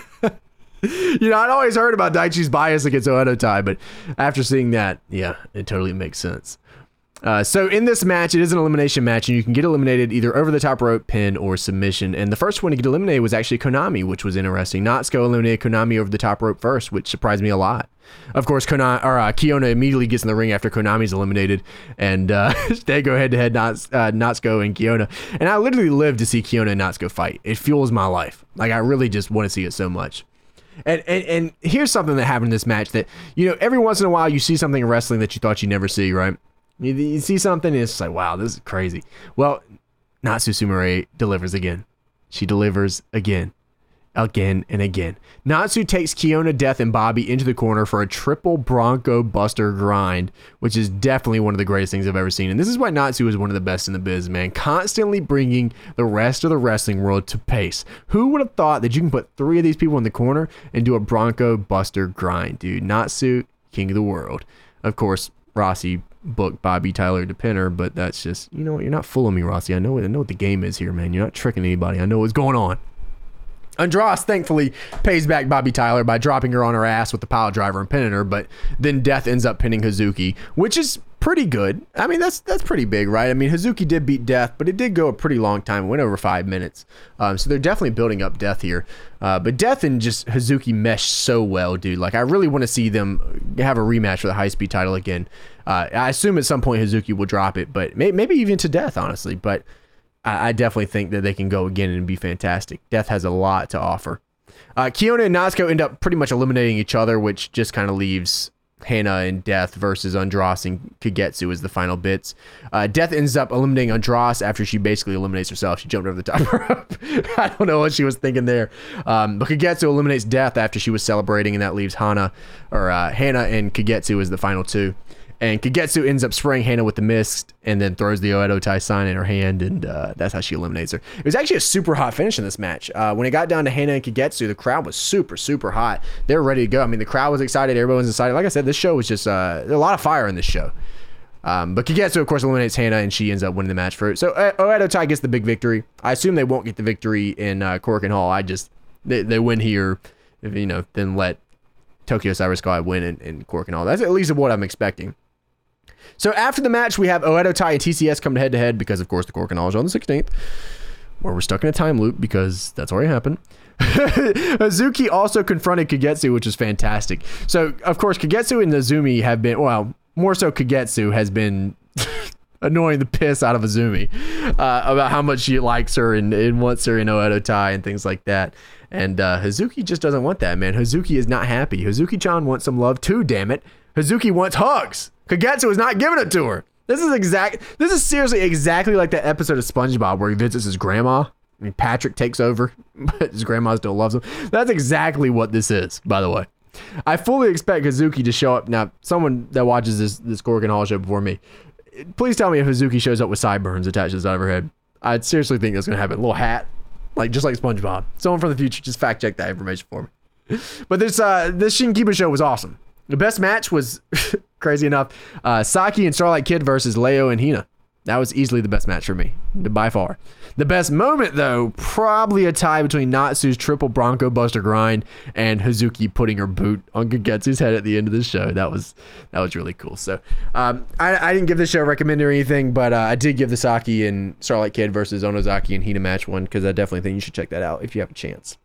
I'd always heard about Daichi's bias against Oedo Tai, but after seeing that, yeah, it totally makes sense. So in this match, it is an elimination match, and you can get eliminated either over the top rope, pin, or submission. And the first one to get eliminated was actually Konami, which was interesting. Natsuko eliminated Konami over the top rope first, which surprised me a lot. Of course, Kiona immediately gets in the ring after Konami's eliminated, and they go head-to-head, Natsuko and Kiona. And I literally live to see Kiona and Natsuko fight. It fuels my life. Like, I really just want to see it so much. And here's something that happened in this match that, every once in a while you see something in wrestling that you thought you'd never see, right? You see something and it's just like, wow, this is crazy. Well, Natsu Sumire delivers again. She delivers again and again. Natsu takes Kiona, Death, and Bobby into the corner for a triple Bronco Buster grind, which is definitely one of the greatest things I've ever seen. And this is why Natsu is one of the best in the biz, man. Constantly bringing the rest of the wrestling world to pace. Who would have thought that you can put 3 of these people in the corner and do a Bronco Buster grind, dude? Natsu, king of the world. Of course, Rossi book Bobby Tyler to pin her, but that's just, you know what, you're not fooling me, Rossi. I know what the game is here, man. You're not tricking anybody. I know what's going on. Andrade thankfully pays back Bobby Tyler by dropping her on her ass with the pile driver and pinning her, but then Death ends up pinning Hazuki, which is pretty good. I mean, that's pretty big, right? I mean, Hazuki did beat Death, but it did go a pretty long time. It went over 5 minutes. So they're definitely building up Death here. But Death and just Hazuki mesh so well, dude. Like, I really want to see them have a rematch for the high-speed title again. I assume at some point Hazuki will drop it, but maybe even to Death, honestly. But I definitely think that they can go again and be fantastic. Death has a lot to offer. Kiona and Natsuko end up pretty much eliminating each other, which just kind of leaves Hana and Death versus Andras and Kagetsu as the final bits. Death ends up eliminating Andras after she basically eliminates herself. She jumped over the top rope. I don't know what she was thinking there. But Kagetsu eliminates Death after she was celebrating, and that leaves Hana and Kagetsu as the final two. And Kagetsu ends up spraying Hana with the mist and then throws the Oedo Tai sign in her hand, and that's how she eliminates her. It was actually a super hot finish in this match. When it got down to Hana and Kagetsu, the crowd was super, super hot. They were ready to go. I mean, the crowd was excited. Everyone was excited. Like I said, this show was just there's a lot of fire in this show. But Kagetsu, of course, eliminates Hana, and she ends up winning the match for it. So Oedo Tai gets the big victory. I assume they won't get the victory in Korakuen Hall. They win here, then let Tokyo Cyber Sky win in Korakuen Hall. That's at least what I'm expecting. So after the match, we have Oedo Tai and TCS coming head-to-head because, of course, the Korakuen Hall is on the 16th, where we're stuck in a time loop because that's already happened. Hazuki also confronted Kagetsu, which is fantastic. So, of course, Kagetsu and Azumi have been, well, more so Kagetsu has been annoying the piss out of Azumi about how much she likes her and wants her in Oedo Tai and things like that. And Hazuki just doesn't want that, man. Hazuki is not happy. Hazuki-chan wants some love too, damn it. Hazuki wants hugs. Kagetsu is not giving it to her. This is seriously exactly like that episode of SpongeBob where he visits his grandma. I mean, Patrick takes over, but his grandma still loves him. That's exactly what this is, by the way. I fully expect Hazuki to show up. Now, someone that watches this Korakuen Hall show before me, please tell me if Hazuki shows up with sideburns attached to the side of her head. I seriously think that's going to happen. A little hat, just like SpongeBob. Someone from the future, just fact check that information for me. But this Shinkiba show was awesome. The best match was, crazy enough, Saki and Starlight Kid versus Leo and Hina. That was easily the best match for me, by far. The best moment, though, probably a tie between Natsu's triple Bronco Buster grind and Hazuki putting her boot on Kagetsu's head at the end of the show. That was really cool. So I didn't give this show a recommend or anything, but I did give the Saki and Starlight Kid versus Onozaki and Hina match one because I definitely think you should check that out if you have a chance.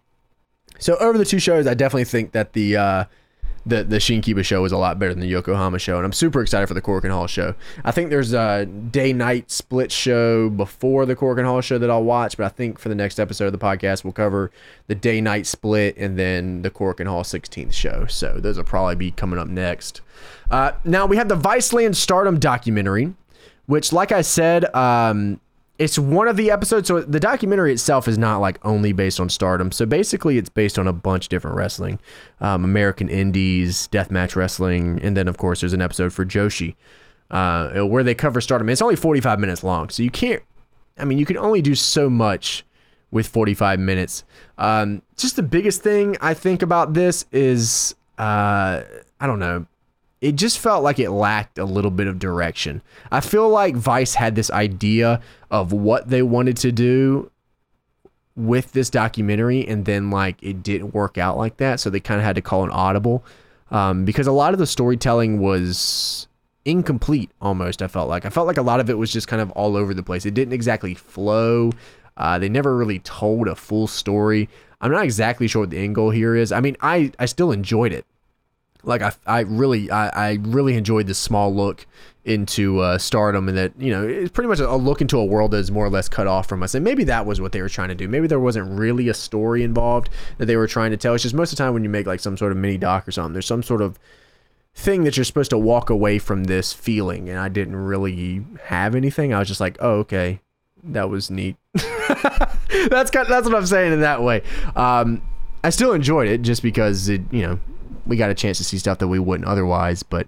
So over the two shows, I definitely think that the Shinkiba show is a lot better than the Yokohama show, and I'm super excited for the Korakuen Hall show. I think there's a day-night split show before the Korakuen Hall show that I'll watch, but I think for the next episode of the podcast, we'll cover the day-night split and then the Korakuen Hall 16th show. So those will probably be coming up next. Now we have the Viceland Stardom documentary, which, like I said, it's one of the episodes. So the documentary itself is not like only based on Stardom. So basically it's based on a bunch of different wrestling, American Indies, deathmatch wrestling. And then of course there's an episode for Joshi, where they cover Stardom. It's only 45 minutes long. So you can only do so much with 45 minutes. Just the biggest thing I think about this is, I don't know. It just felt like it lacked a little bit of direction. I feel like Vice had this idea of what they wanted to do with this documentary, and then it didn't work out like that, so they kind of had to call an audible, because a lot of the storytelling was incomplete almost. I felt like a lot of it was just kind of all over the place. It didn't exactly flow. They never really told a full story. I'm not exactly sure what the end goal here is. I mean, I still enjoyed it. I really enjoyed this small look into Stardom, and that, it's pretty much a look into a world that is more or less cut off from us. And maybe that was what they were trying to do. Maybe there wasn't really a story involved that they were trying to tell. It's just most of the time when you make some sort of mini doc or something, there's some sort of thing that you're supposed to walk away from this feeling. And I didn't really have anything. I was just like, oh, okay, that was neat. That's what I'm saying in that way. I still enjoyed it just because we got a chance to see stuff that we wouldn't otherwise, but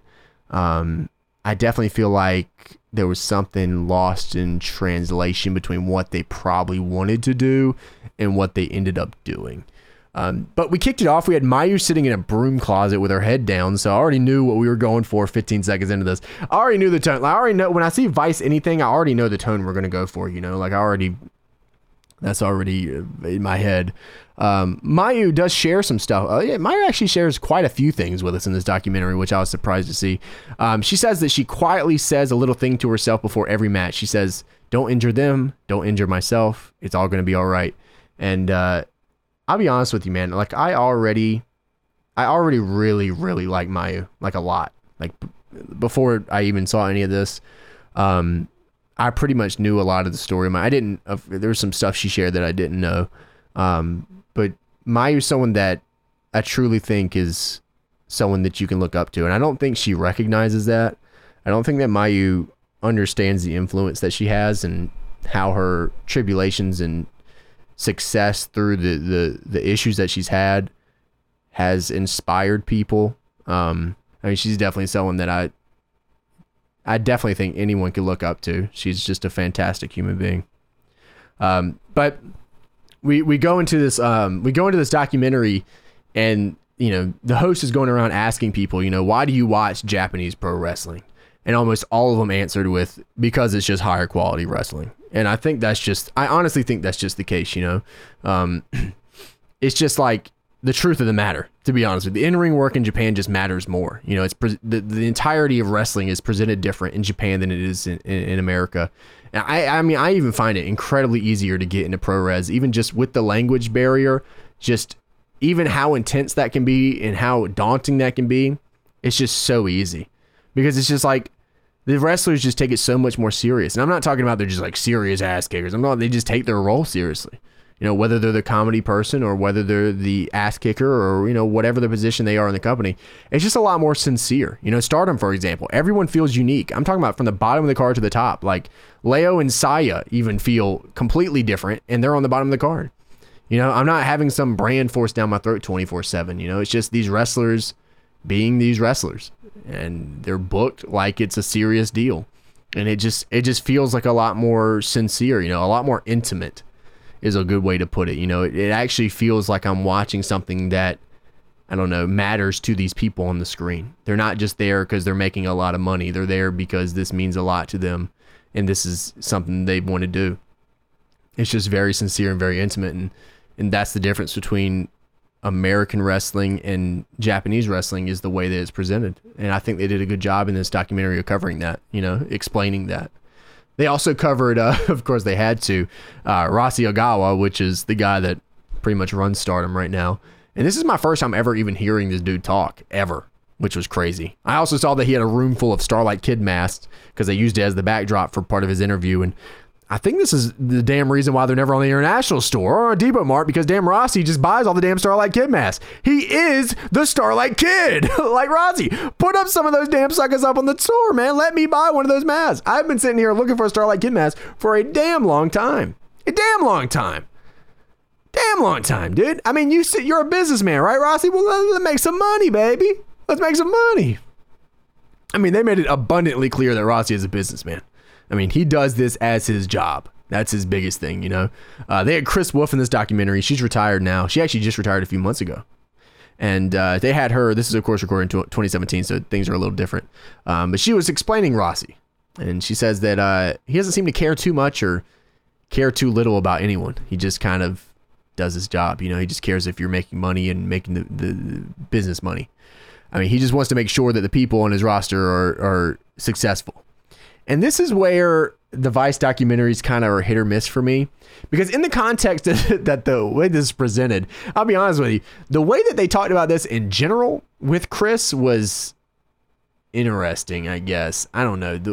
I definitely feel like there was something lost in translation between what they probably wanted to do and what they ended up doing. But we kicked it off. We had Mayu sitting in a broom closet with her head down, so I already knew what we were going for 15 seconds into this. I already knew the tone. Like, I already know when I see Vice anything, I already know the tone we're going to go for, you know? Like, that's already in my head. Mayu does share some stuff. Mayu actually shares quite a few things with us in this documentary, which I was surprised to see. She says that she quietly says a little thing to herself before every match. She says, don't injure them, don't injure myself. It's all going to be all right. And I'll be honest with you, man. Like, I already really, really like Mayu, like a lot. Like before I even saw any of this, I pretty much knew a lot of the story. There was some stuff she shared that I didn't know. But Mayu's someone that I truly think is someone that you can look up to. And I don't think she recognizes that. I don't think that Mayu understands the influence that she has and how her tribulations and success through the issues that she's had has inspired people. I mean, she's definitely someone that I definitely think anyone could look up to. She's just a fantastic human being. But we go into this documentary, and you know, the host is going around asking people, you know, why do you watch Japanese pro wrestling? And almost all of them answered with, because it's just higher quality wrestling. And I honestly think that's just the case, you know. It's just like the truth of the matter, to be honest with you. The in-ring work in Japan just matters more. You know, the entirety of wrestling is presented different in Japan than it is in America. And I mean, I even find it incredibly easier to get into pro res, even just with the language barrier, just even how intense that can be and how daunting that can be. It's just so easy because it's just like the wrestlers just take it so much more serious. And I'm not talking about they're just like serious ass kickers. They just take their role seriously. You know, whether they're the comedy person or whether they're the ass kicker or, you know, whatever the position they are in the company, it's just a lot more sincere. You know, Stardom, for example, everyone feels unique. I'm talking about from the bottom of the card to the top. Like Leo and Saya even feel completely different, and they're on the bottom of the card. You know, I'm not having some brand forced down my throat 24/7. You know, it's just these wrestlers being these wrestlers, and they're booked like it's a serious deal. And it just feels like a lot more sincere, you know, a lot more intimate is a good way to put it. You know, it actually feels like I'm watching something that, I don't know, matters to these people on the screen. They're not just there because they're making a lot of money. They're there because this means a lot to them, and this is something they want to do. It's just very sincere and very intimate, and that's the difference between American wrestling and Japanese wrestling, is the way that it's presented. And I think they did a good job in this documentary of covering that, you know, explaining that. They also covered, of course they had to, Rossi Ogawa, which is the guy that pretty much runs Stardom right now. And this is my first time ever even hearing this dude talk, ever, which was crazy. I also saw that he had a room full of Starlight Kid masks because they used it as the backdrop for part of his interview. And I think this is the damn reason why they're never on the International Store or on Depot Mart, because damn Rossi just buys all the damn Starlight Kid masks. He is the Starlight Kid. Like, Rossi, put up some of those damn suckers up on the store, man. Let me buy one of those masks. I've been sitting here looking for a Starlight Kid mask for a damn long time. A damn long time. Damn long time, dude. I mean, you're a businessman, right, Rossi? Well, let's make some money, baby. Let's make some money. I mean, they made it abundantly clear that Rossi is a businessman. I mean, he does this as his job. That's his biggest thing, you know. They had Chris Wolf in this documentary. She's retired now. She actually just retired a few months ago. And they had her. This is, of course, recorded in 2017, so things are a little different. But she was explaining Rossi. And she says that he doesn't seem to care too much or care too little about anyone. He just kind of does his job. You know, he just cares if you're making money and making the business money. I mean, he just wants to make sure that the people on his roster are successful. And this is where the Vice documentaries kind of are hit or miss for me, because in the context that the way this is presented, I'll be honest with you, the way that they talked about this in general with Chris was interesting, I guess. I don't know.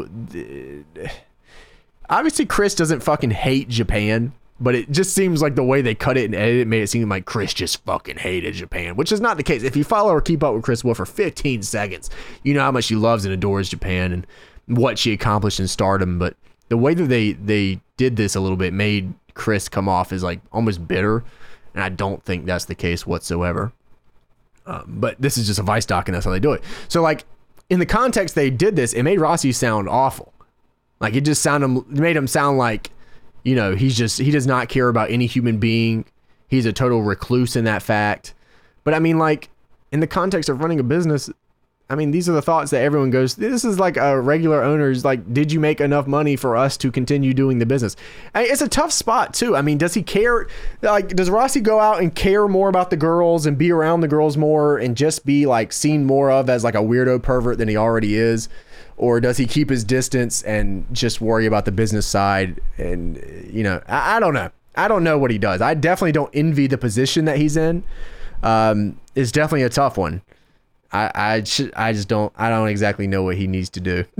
Obviously, Chris doesn't fucking hate Japan, but it just seems like the way they cut it and edited it made it seem like Chris just fucking hated Japan, which is not the case. If you follow or keep up with Chris Wolf for 15 seconds, you know how much she loves and adores Japan and what she accomplished in Stardom. But the way that they did this a little bit made Chris come off as like almost bitter, and I don't think that's the case whatsoever. But this is just a Vice doc, and that's how they do it. So like in the context they did this, it made Rossi sound awful. Like it made him sound like, you know, he does not care about any human being. he's a total recluse in that fact. But I mean, like, in the context of running a business, I mean, these are the thoughts that everyone goes, this is like a regular owner's like, did you make enough money for us to continue doing the business? I mean, it's a tough spot too. I mean, does he care? Like, does Rossi go out and care more about the girls and be around the girls more and just be like seen more of as like a weirdo pervert than he already is? Or does he keep his distance and just worry about the business side? And, you know, I don't know. I don't know what he does. I definitely don't envy the position that he's in. It's definitely a tough one. I don't exactly know what he needs to do.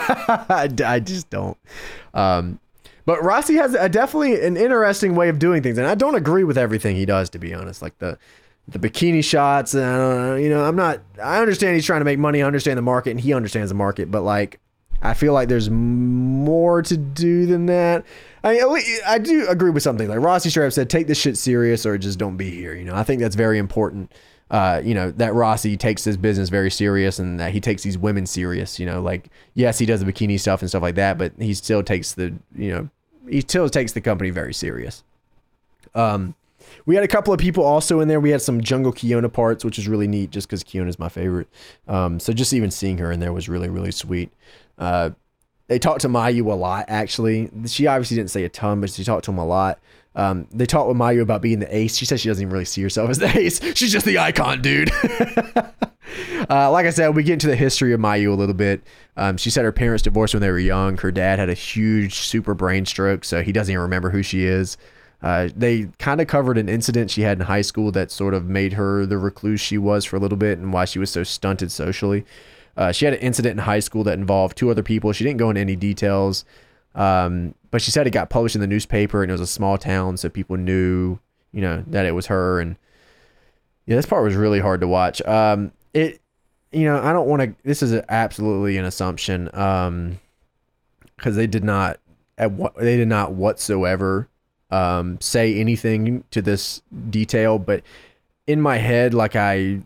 I just don't. But Rossi has definitely an interesting way of doing things, and I don't agree with everything he does, to be honest. Like the bikini shots, and I understand he's trying to make money. I understand the market, and he understands the market, but like, I feel like there's more to do than that. I do agree with something like Rossi straight up said, take this shit serious or just don't be here. You know, I think that's very important. That Rossi takes his business very serious and that he takes these women serious, you know, like, yes, he does the bikini stuff and stuff like that, but he still takes the company very serious. We had a couple of people also in there. We had some Jungle Kiona parts, which is really neat just because Kiona's my favorite. So just even seeing her in there was really, really sweet. They talked to Mayu a lot, actually. She obviously didn't say a ton, but she talked to him a lot. They talked with Mayu about being the ace. She said she doesn't even really see herself as the ace. She's just the icon, dude. Like I said, we get into the history of Mayu a little bit. She said her parents divorced when they were young. Her dad had a huge super brain stroke, so he doesn't even remember who she is. They kind of covered an incident she had in high school that sort of made her the recluse she was for a little bit and why she was so stunted socially. She had an incident in high school that involved 2 other people. She didn't go into any details. But she said it got published in the newspaper and it was a small town, so people knew, you know, that it was her. And yeah, this part was really hard to watch. I don't want to, this is absolutely an assumption. Cause they did not whatsoever, say anything to this detail, but in my head, like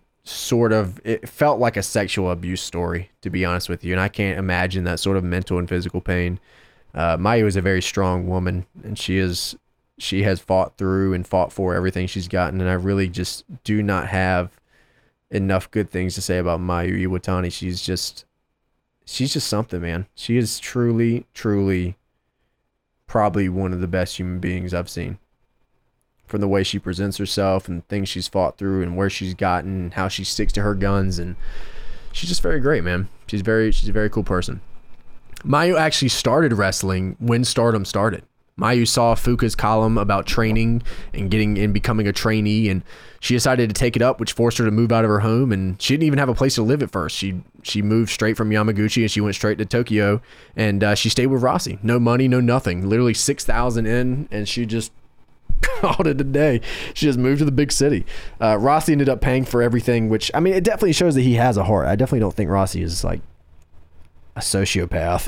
it felt like a sexual abuse story, to be honest with you. And I can't imagine that sort of mental and physical pain. Mayu is a very strong woman, and she has fought through and fought for everything she's gotten. And I really just do not have enough good things to say about Mayu Iwatani. She's just something, man. She is truly, truly probably one of the best human beings I've seen. From the way she presents herself and things she's fought through and where she's gotten and how she sticks to her guns, and she's just very great, man. She's a very cool person. Mayu actually started wrestling when Stardom started. Mayu saw Fuka's column about training and becoming a trainee, and she decided to take it up, which forced her to move out of her home, and she didn't even have a place to live at first. She moved straight from Yamaguchi and she went straight to Tokyo, and she stayed with Rossi. No money, no nothing. Literally 6,000 in, and she just called it a day. She just moved to the big city. Rossi ended up paying for everything, which, I mean, it definitely shows that he has a heart. I definitely don't think Rossi is like a sociopath.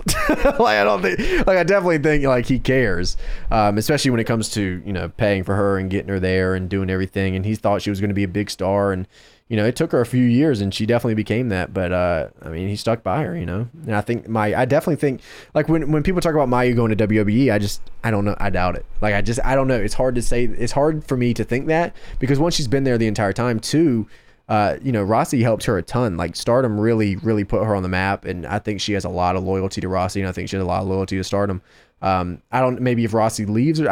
I definitely think like he cares, especially when it comes to, you know, paying for her and getting her there and doing everything. And he thought she was going to be a big star, and you know, it took her a few years and she definitely became that. But I mean, he stuck by her, you know. And I definitely think like when people talk about Mayu going to WWE, I don't know. I doubt it. Like I don't know. It's hard to say. It's hard for me to think that, because once she's been there the entire time too, Rossi helped her a ton. Like Stardom really, really put her on the map, and I think she has a lot of loyalty to Rossi, and I think she has a lot of loyalty to Stardom. Maybe if Rossi leaves,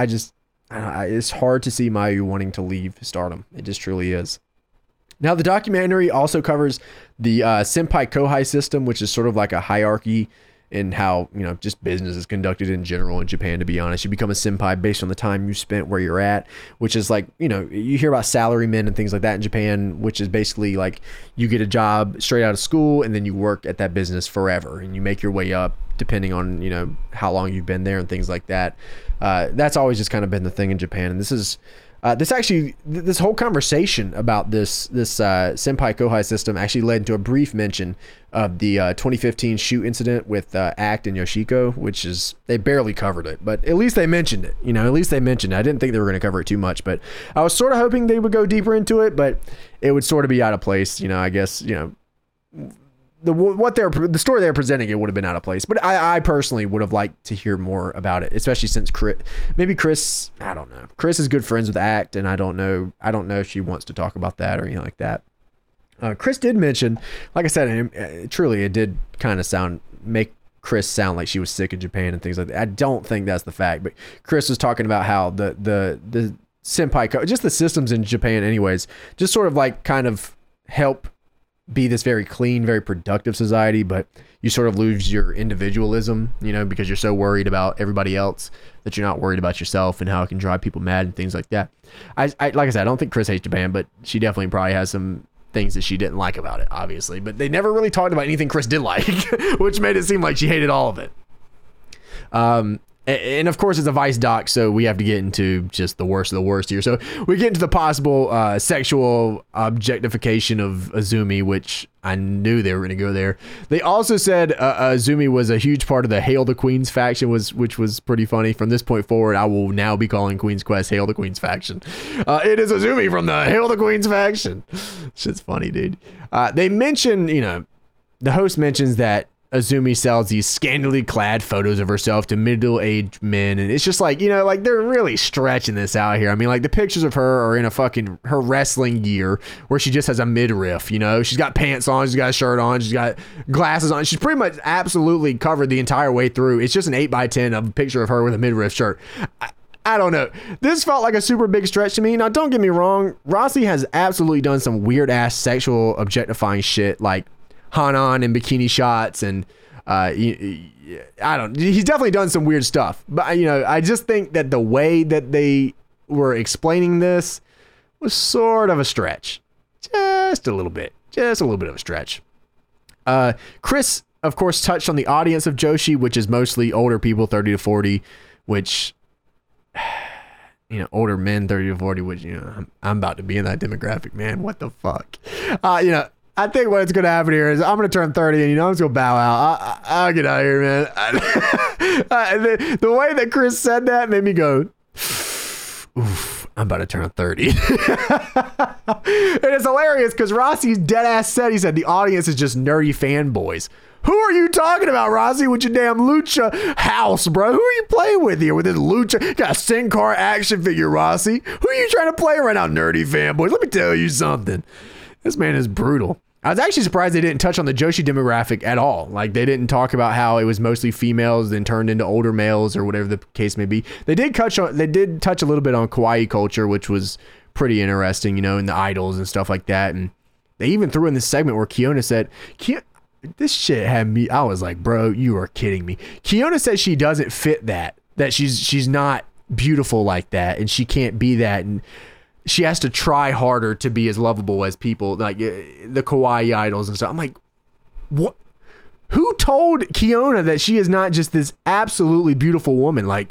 it's hard to see Mayu wanting to leave Stardom. It just truly is. Now, the documentary also covers the Senpai Kohai system, which is sort of like a hierarchy in how, you know, just business is conducted in general in Japan, to be honest. You become a senpai based on the time you spent where you're at, which is like, you know, you hear about salarymen and things like that in Japan, which is basically like you get a job straight out of school and then you work at that business forever and you make your way up depending on, you know, how long you've been there and things like that. That's always just kind of been the thing in Japan. And this is... this whole conversation about this Senpai Kohai system actually led to a brief mention of the 2015 shoot incident with ACT and Yoshiko, which is, they barely covered it, but at least they mentioned it. You know, at least they mentioned it. I didn't think they were going to cover it too much, but I was sort of hoping they would go deeper into it, but it would sort of be out of place. You know, I guess, you know, the story they're presenting, it would have been out of place. But I personally would have liked to hear more about it, especially since Chris, I don't know. Chris is good friends with Act, and I don't know if she wants to talk about that or anything like that. Chris did mention, like I said, truly it did kind of make Chris sound like she was sick in Japan and things like that. I don't think that's the fact, but Chris was talking about how the senpai, just the systems in Japan anyways, just sort of like kind of help be this very clean, very productive society, but you sort of lose your individualism, because you're so worried about everybody else that you're not worried about yourself and how it can drive people mad and things like that. I like I said, I don't think Chris hates Japan, but she definitely probably has some things that she didn't like about it, obviously, but they never really talked about anything Chris did like, which made it seem like she hated all of it. And of course it's a Vice doc, so we have to get into just the worst of the worst here. So we get into the possible sexual objectification of Azumi, which I knew they were going to go there. They also said Azumi was a huge part of the Hail the Queens faction, which was pretty funny. From this point forward, I will now be calling Queen's Quest Hail the Queens faction. It is Azumi from the Hail the Queens faction. Shit's funny, dude. They mention, the host mentions that Azumi sells these scantily clad photos of herself to middle-aged men, and it's just like, like they're really stretching this out here. I mean, like the pictures of her are in her wrestling gear where she just has a midriff, she's got pants on, she's got a shirt on, she's got glasses on, she's pretty much absolutely covered the entire way through. It's just an 8x10 of a picture of her with a midriff shirt. I don't know. This felt like a super big stretch to me. Now, don't get me wrong, Rossi has absolutely done some weird ass sexual objectifying shit, like Hanan and bikini shots, and he's definitely done some weird stuff, but I just think that the way that they were explaining this was sort of a stretch, just a little bit of a stretch. Chris of course touched on the audience of Joshi, which is mostly older people 30 to 40, which older men 30 to 40, which I'm about to be in that demographic, man. What the fuck? I think what's going to happen here is I'm going to turn 30 and, I'm just going to bow out. I'll get out of here, man. The way that Chris said that made me go, oof, I'm about to turn 30. And it's hilarious because Rossi's dead ass said, he said, the audience is just nerdy fanboys. Who are you talking about, Rossi, with your damn lucha house, bro? Who are you playing with here with this lucha? You got a Sin Cara action figure, Rossi. Who are you trying to play right now, nerdy fanboys? Let me tell you something. This man is brutal. I was actually surprised they didn't touch on the Joshi demographic at all. Like, they didn't talk about how it was mostly females then turned into older males or whatever the case may be. They did touch a little bit on kawaii culture, which was pretty interesting, and the idols and stuff like that. And they even threw in this segment where Kiona said, this shit had me, I was like, bro, you are kidding me. Kiona said she doesn't fit that she's not beautiful like that, and she can't be that, and she has to try harder to be as lovable as people, like the kawaii idols and stuff. I'm like, what? Who told Kiona that she is not just this absolutely beautiful woman? Like,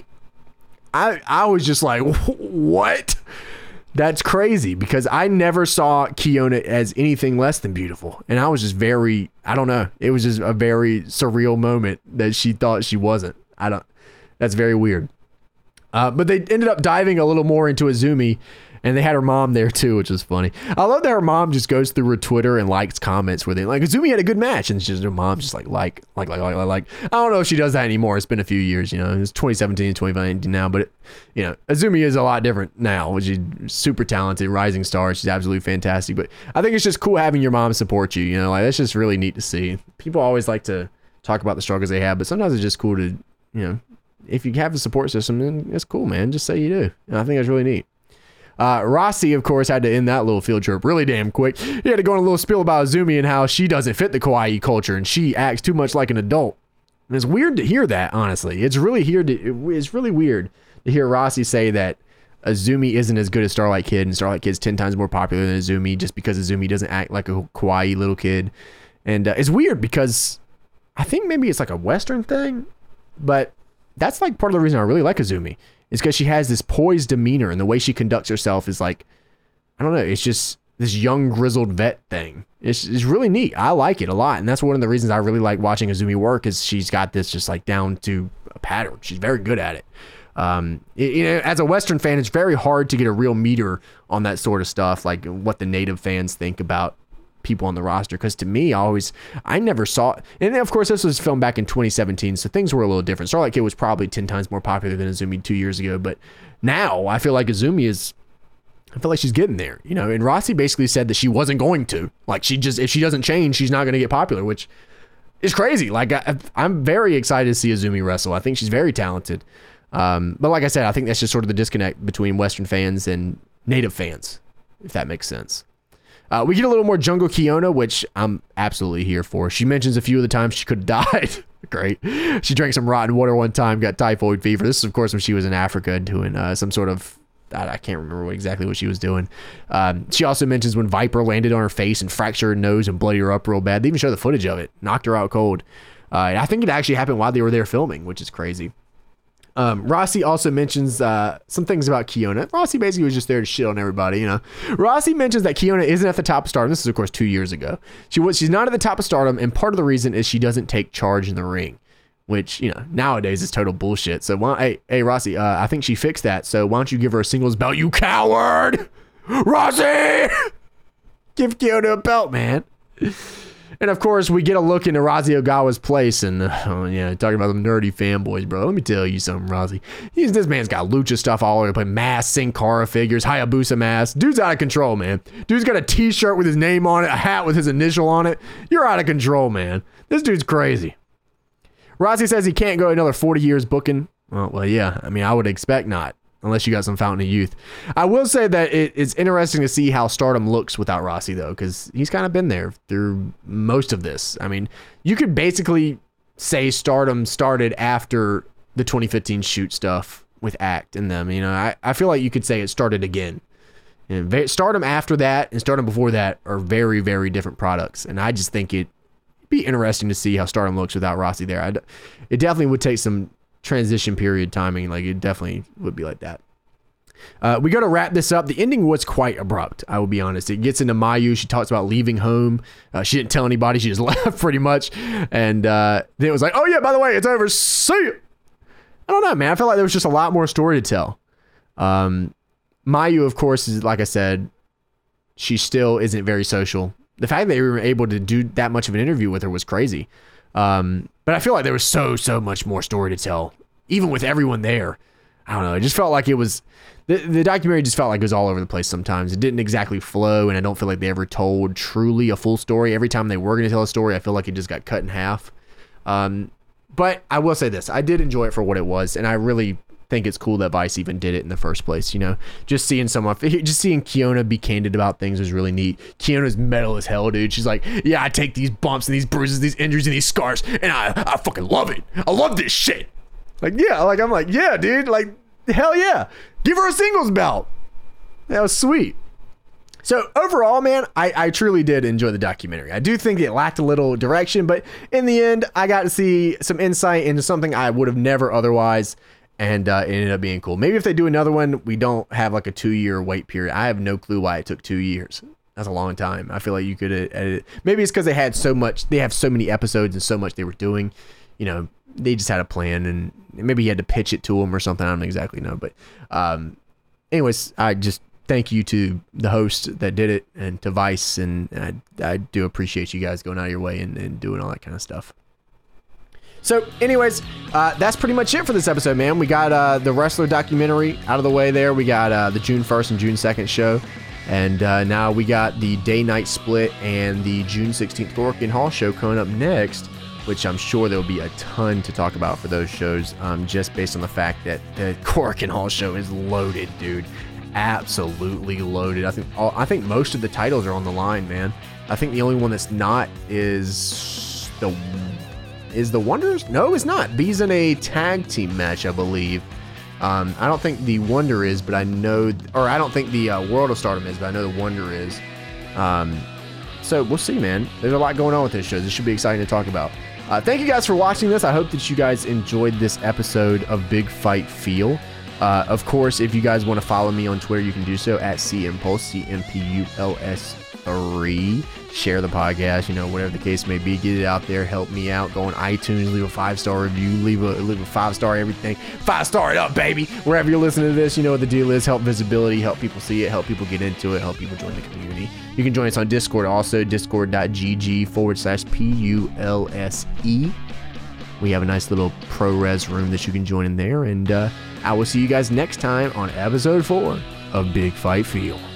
I was just like, what? That's crazy, because I never saw Kiona as anything less than beautiful. And I was just I don't know. It was just a very surreal moment that she thought she wasn't. That's very weird. But they ended up diving a little more into Azumi, and they had her mom there too, which was funny. I love that her mom just goes through her Twitter and likes comments where they like, Azumi had a good match, and her mom's just like. I don't know if she does that anymore. It's been a few years, It's 2017, 2019 now, but Azumi is a lot different now. She's super talented, rising star. She's absolutely fantastic. But I think it's just cool having your mom support you. That's just really neat to see. People always like to talk about the struggles they have, but sometimes it's just cool to, if you have a support system, then it's cool, man. Just say you do. And I think that's really neat. Rossi, of course, had to end that little field trip really damn quick. He had to go on a little spiel about Azumi and how she doesn't fit the kawaii culture and she acts too much like an adult. And it's weird to hear that, honestly. It's really weird to hear Rossi say that Azumi isn't as good as Starlight Kid, and Starlight Kid's 10 times more popular than Azumi just because Azumi doesn't act like a kawaii little kid. And it's weird because I think maybe it's like a Western thing, but that's like part of the reason I really like Azumi. It's because she has this poised demeanor, and the way she conducts herself is like, I don't know, it's just this young grizzled vet thing. It's really neat. I like it a lot, and that's one of the reasons I really like watching Azumi work, is she's got this just like down to a pattern. She's very good at it. As a Western fan, it's very hard to get a real meter on that sort of stuff, like what the native fans think about people on the roster. Because to me, I never saw, and of course this was filmed back in 2017, so things were a little different. Starlight Kid was probably 10 times more popular than Azumi 2 years ago, but now I feel like Azumi I feel like she's getting there, you know. And Rossi basically said that she wasn't going to, like, if she doesn't change, she's not going to get popular, which is crazy. Like, I'm very excited to see Azumi wrestle. I think she's very talented. But like I said, I think that's just sort of the disconnect between Western fans and native fans, if that makes sense. We get a little more Jungle Kiona, which I'm absolutely here for. She mentions a few of the times she could have died. Great. She drank some rotten water one time, got typhoid fever. This is, of course, when she was in Africa doing some sort of, I can't remember exactly what she was doing. She also mentions when Viper landed on her face and fractured her nose and bloodied her up real bad. They even show the footage of it. Knocked her out cold. I think it actually happened while they were there filming, which is crazy. Rossi also mentions some things about Kiona. Rossi basically was just there to shit on everybody, you know. Rossi mentions that Kiona isn't at the top of Stardom. This is, of course, 2 years ago. She's not at the top of Stardom, and part of the reason is she doesn't take charge in the ring, which, you know, nowadays is total bullshit. So, hey, Rossi, I think she fixed that. So why don't you give her a singles belt, you coward? Rossi! Give Kiona a belt, man. And of course, we get a look into Rossi Ogawa's place, and talking about them nerdy fanboys, bro. Let me tell you something, Rossi. This man's got lucha stuff all over the place, masks, Sin Cara figures, Hayabusa masks. Dude's out of control, man. Dude's got a T-shirt with his name on it, a hat with his initial on it. You're out of control, man. This dude's crazy. Rossi says he can't go another 40 years booking. Well, yeah. I mean, I would expect not, unless you got some Fountain of Youth. I will say that it's interesting to see how Stardom looks without Rossi, though, because he's kind of been there through most of this. I mean, you could basically say Stardom started after the 2015 shoot stuff with ACT and them. You know, I feel like you could say it started again. And Stardom after that and Stardom before that are very, very different products. And I just think it'd be interesting to see how Stardom looks without Rossi there. It definitely would take some transition period timing. Like, it definitely would be like that. We go to wrap this up. The ending was quite abrupt, I will be honest. It gets into Mayu. She talks about leaving home. She didn't tell anybody. She just left pretty much. And then it was like, oh yeah, by the way, it's over. See you. I don't know, man. I felt like there was just a lot more story to tell. Mayu, of course, is, like I said, she still isn't very social. The fact that they were able to do that much of an interview with her was crazy. But I feel like there was so much more story to tell, even with everyone there. I don't know. It just felt like it was, the documentary just felt like it was all over the place sometimes. It didn't exactly flow, and I don't feel like they ever told truly a full story. Every time they were going to tell a story, I feel like it just got cut in half. But I will say this. I did enjoy it for what it was, and I really think it's cool that Vice even did it in the first place. You know, just seeing Kiona be candid about things was really neat. Kiona's metal as hell, dude. She's like, yeah, I take these bumps and these bruises, these injuries and these scars, and I fucking love it. I love this shit. Like, yeah, like, I'm like, yeah, dude, like, hell yeah. Give her a singles belt. That was sweet. So overall, man, I truly did enjoy the documentary. I do think it lacked a little direction, but in the end, I got to see some insight into something I would have never otherwise, and it ended up being cool. Maybe if they do another one, we don't have like a 2-year wait period. I have no clue why it took 2 years. That's a long time. I feel like you could edit it. Maybe it's because they have so many episodes and so much they were doing. You know, they just had a plan, and maybe you had to pitch it to them or something. I don't exactly know. But anyways, I just thank you to the host that did it and to Vice. And I do appreciate you guys going out of your way and doing all that kind of stuff. So anyways, that's pretty much it for this episode, man. We got the wrestler documentary out of the way there. We got the June 1st and June 2nd show. And now we got the day-night split and the June 16th Korakuen Hall show coming up next, which I'm sure there'll be a ton to talk about for those shows, just based on the fact that the Korakuen Hall show is loaded, dude. Absolutely loaded. I think most of the titles are on the line, man. I think the only one that's not is the Wonders? No, it's not. B's in a tag team match, I believe. I don't think the Wonder is, but I know, or I don't think the World of Stardom is, but I know the Wonder is. So we'll see, man. There's a lot going on with this show. This should be exciting to talk about. Thank you guys for watching this. I hope that you guys enjoyed this episode of Big Fight Feel. Of course, if you guys want to follow me on Twitter, you can do so at CMPulse, CMPULS3. Share the podcast, whatever the case may be. Get it out there. Help me out. Go on iTunes, leave a 5-star review. Leave a 5-star everything. 5-star it up, baby. Wherever you're listening to this, you know what the deal is. Help visibility. Help people see it. Help people get into it. Help people join the community. You can join us on Discord also. Discord.gg/PULSE. We have a nice little ProRes room that you can join in there. And I will see you guys next time on episode 4 of Big Fight Field.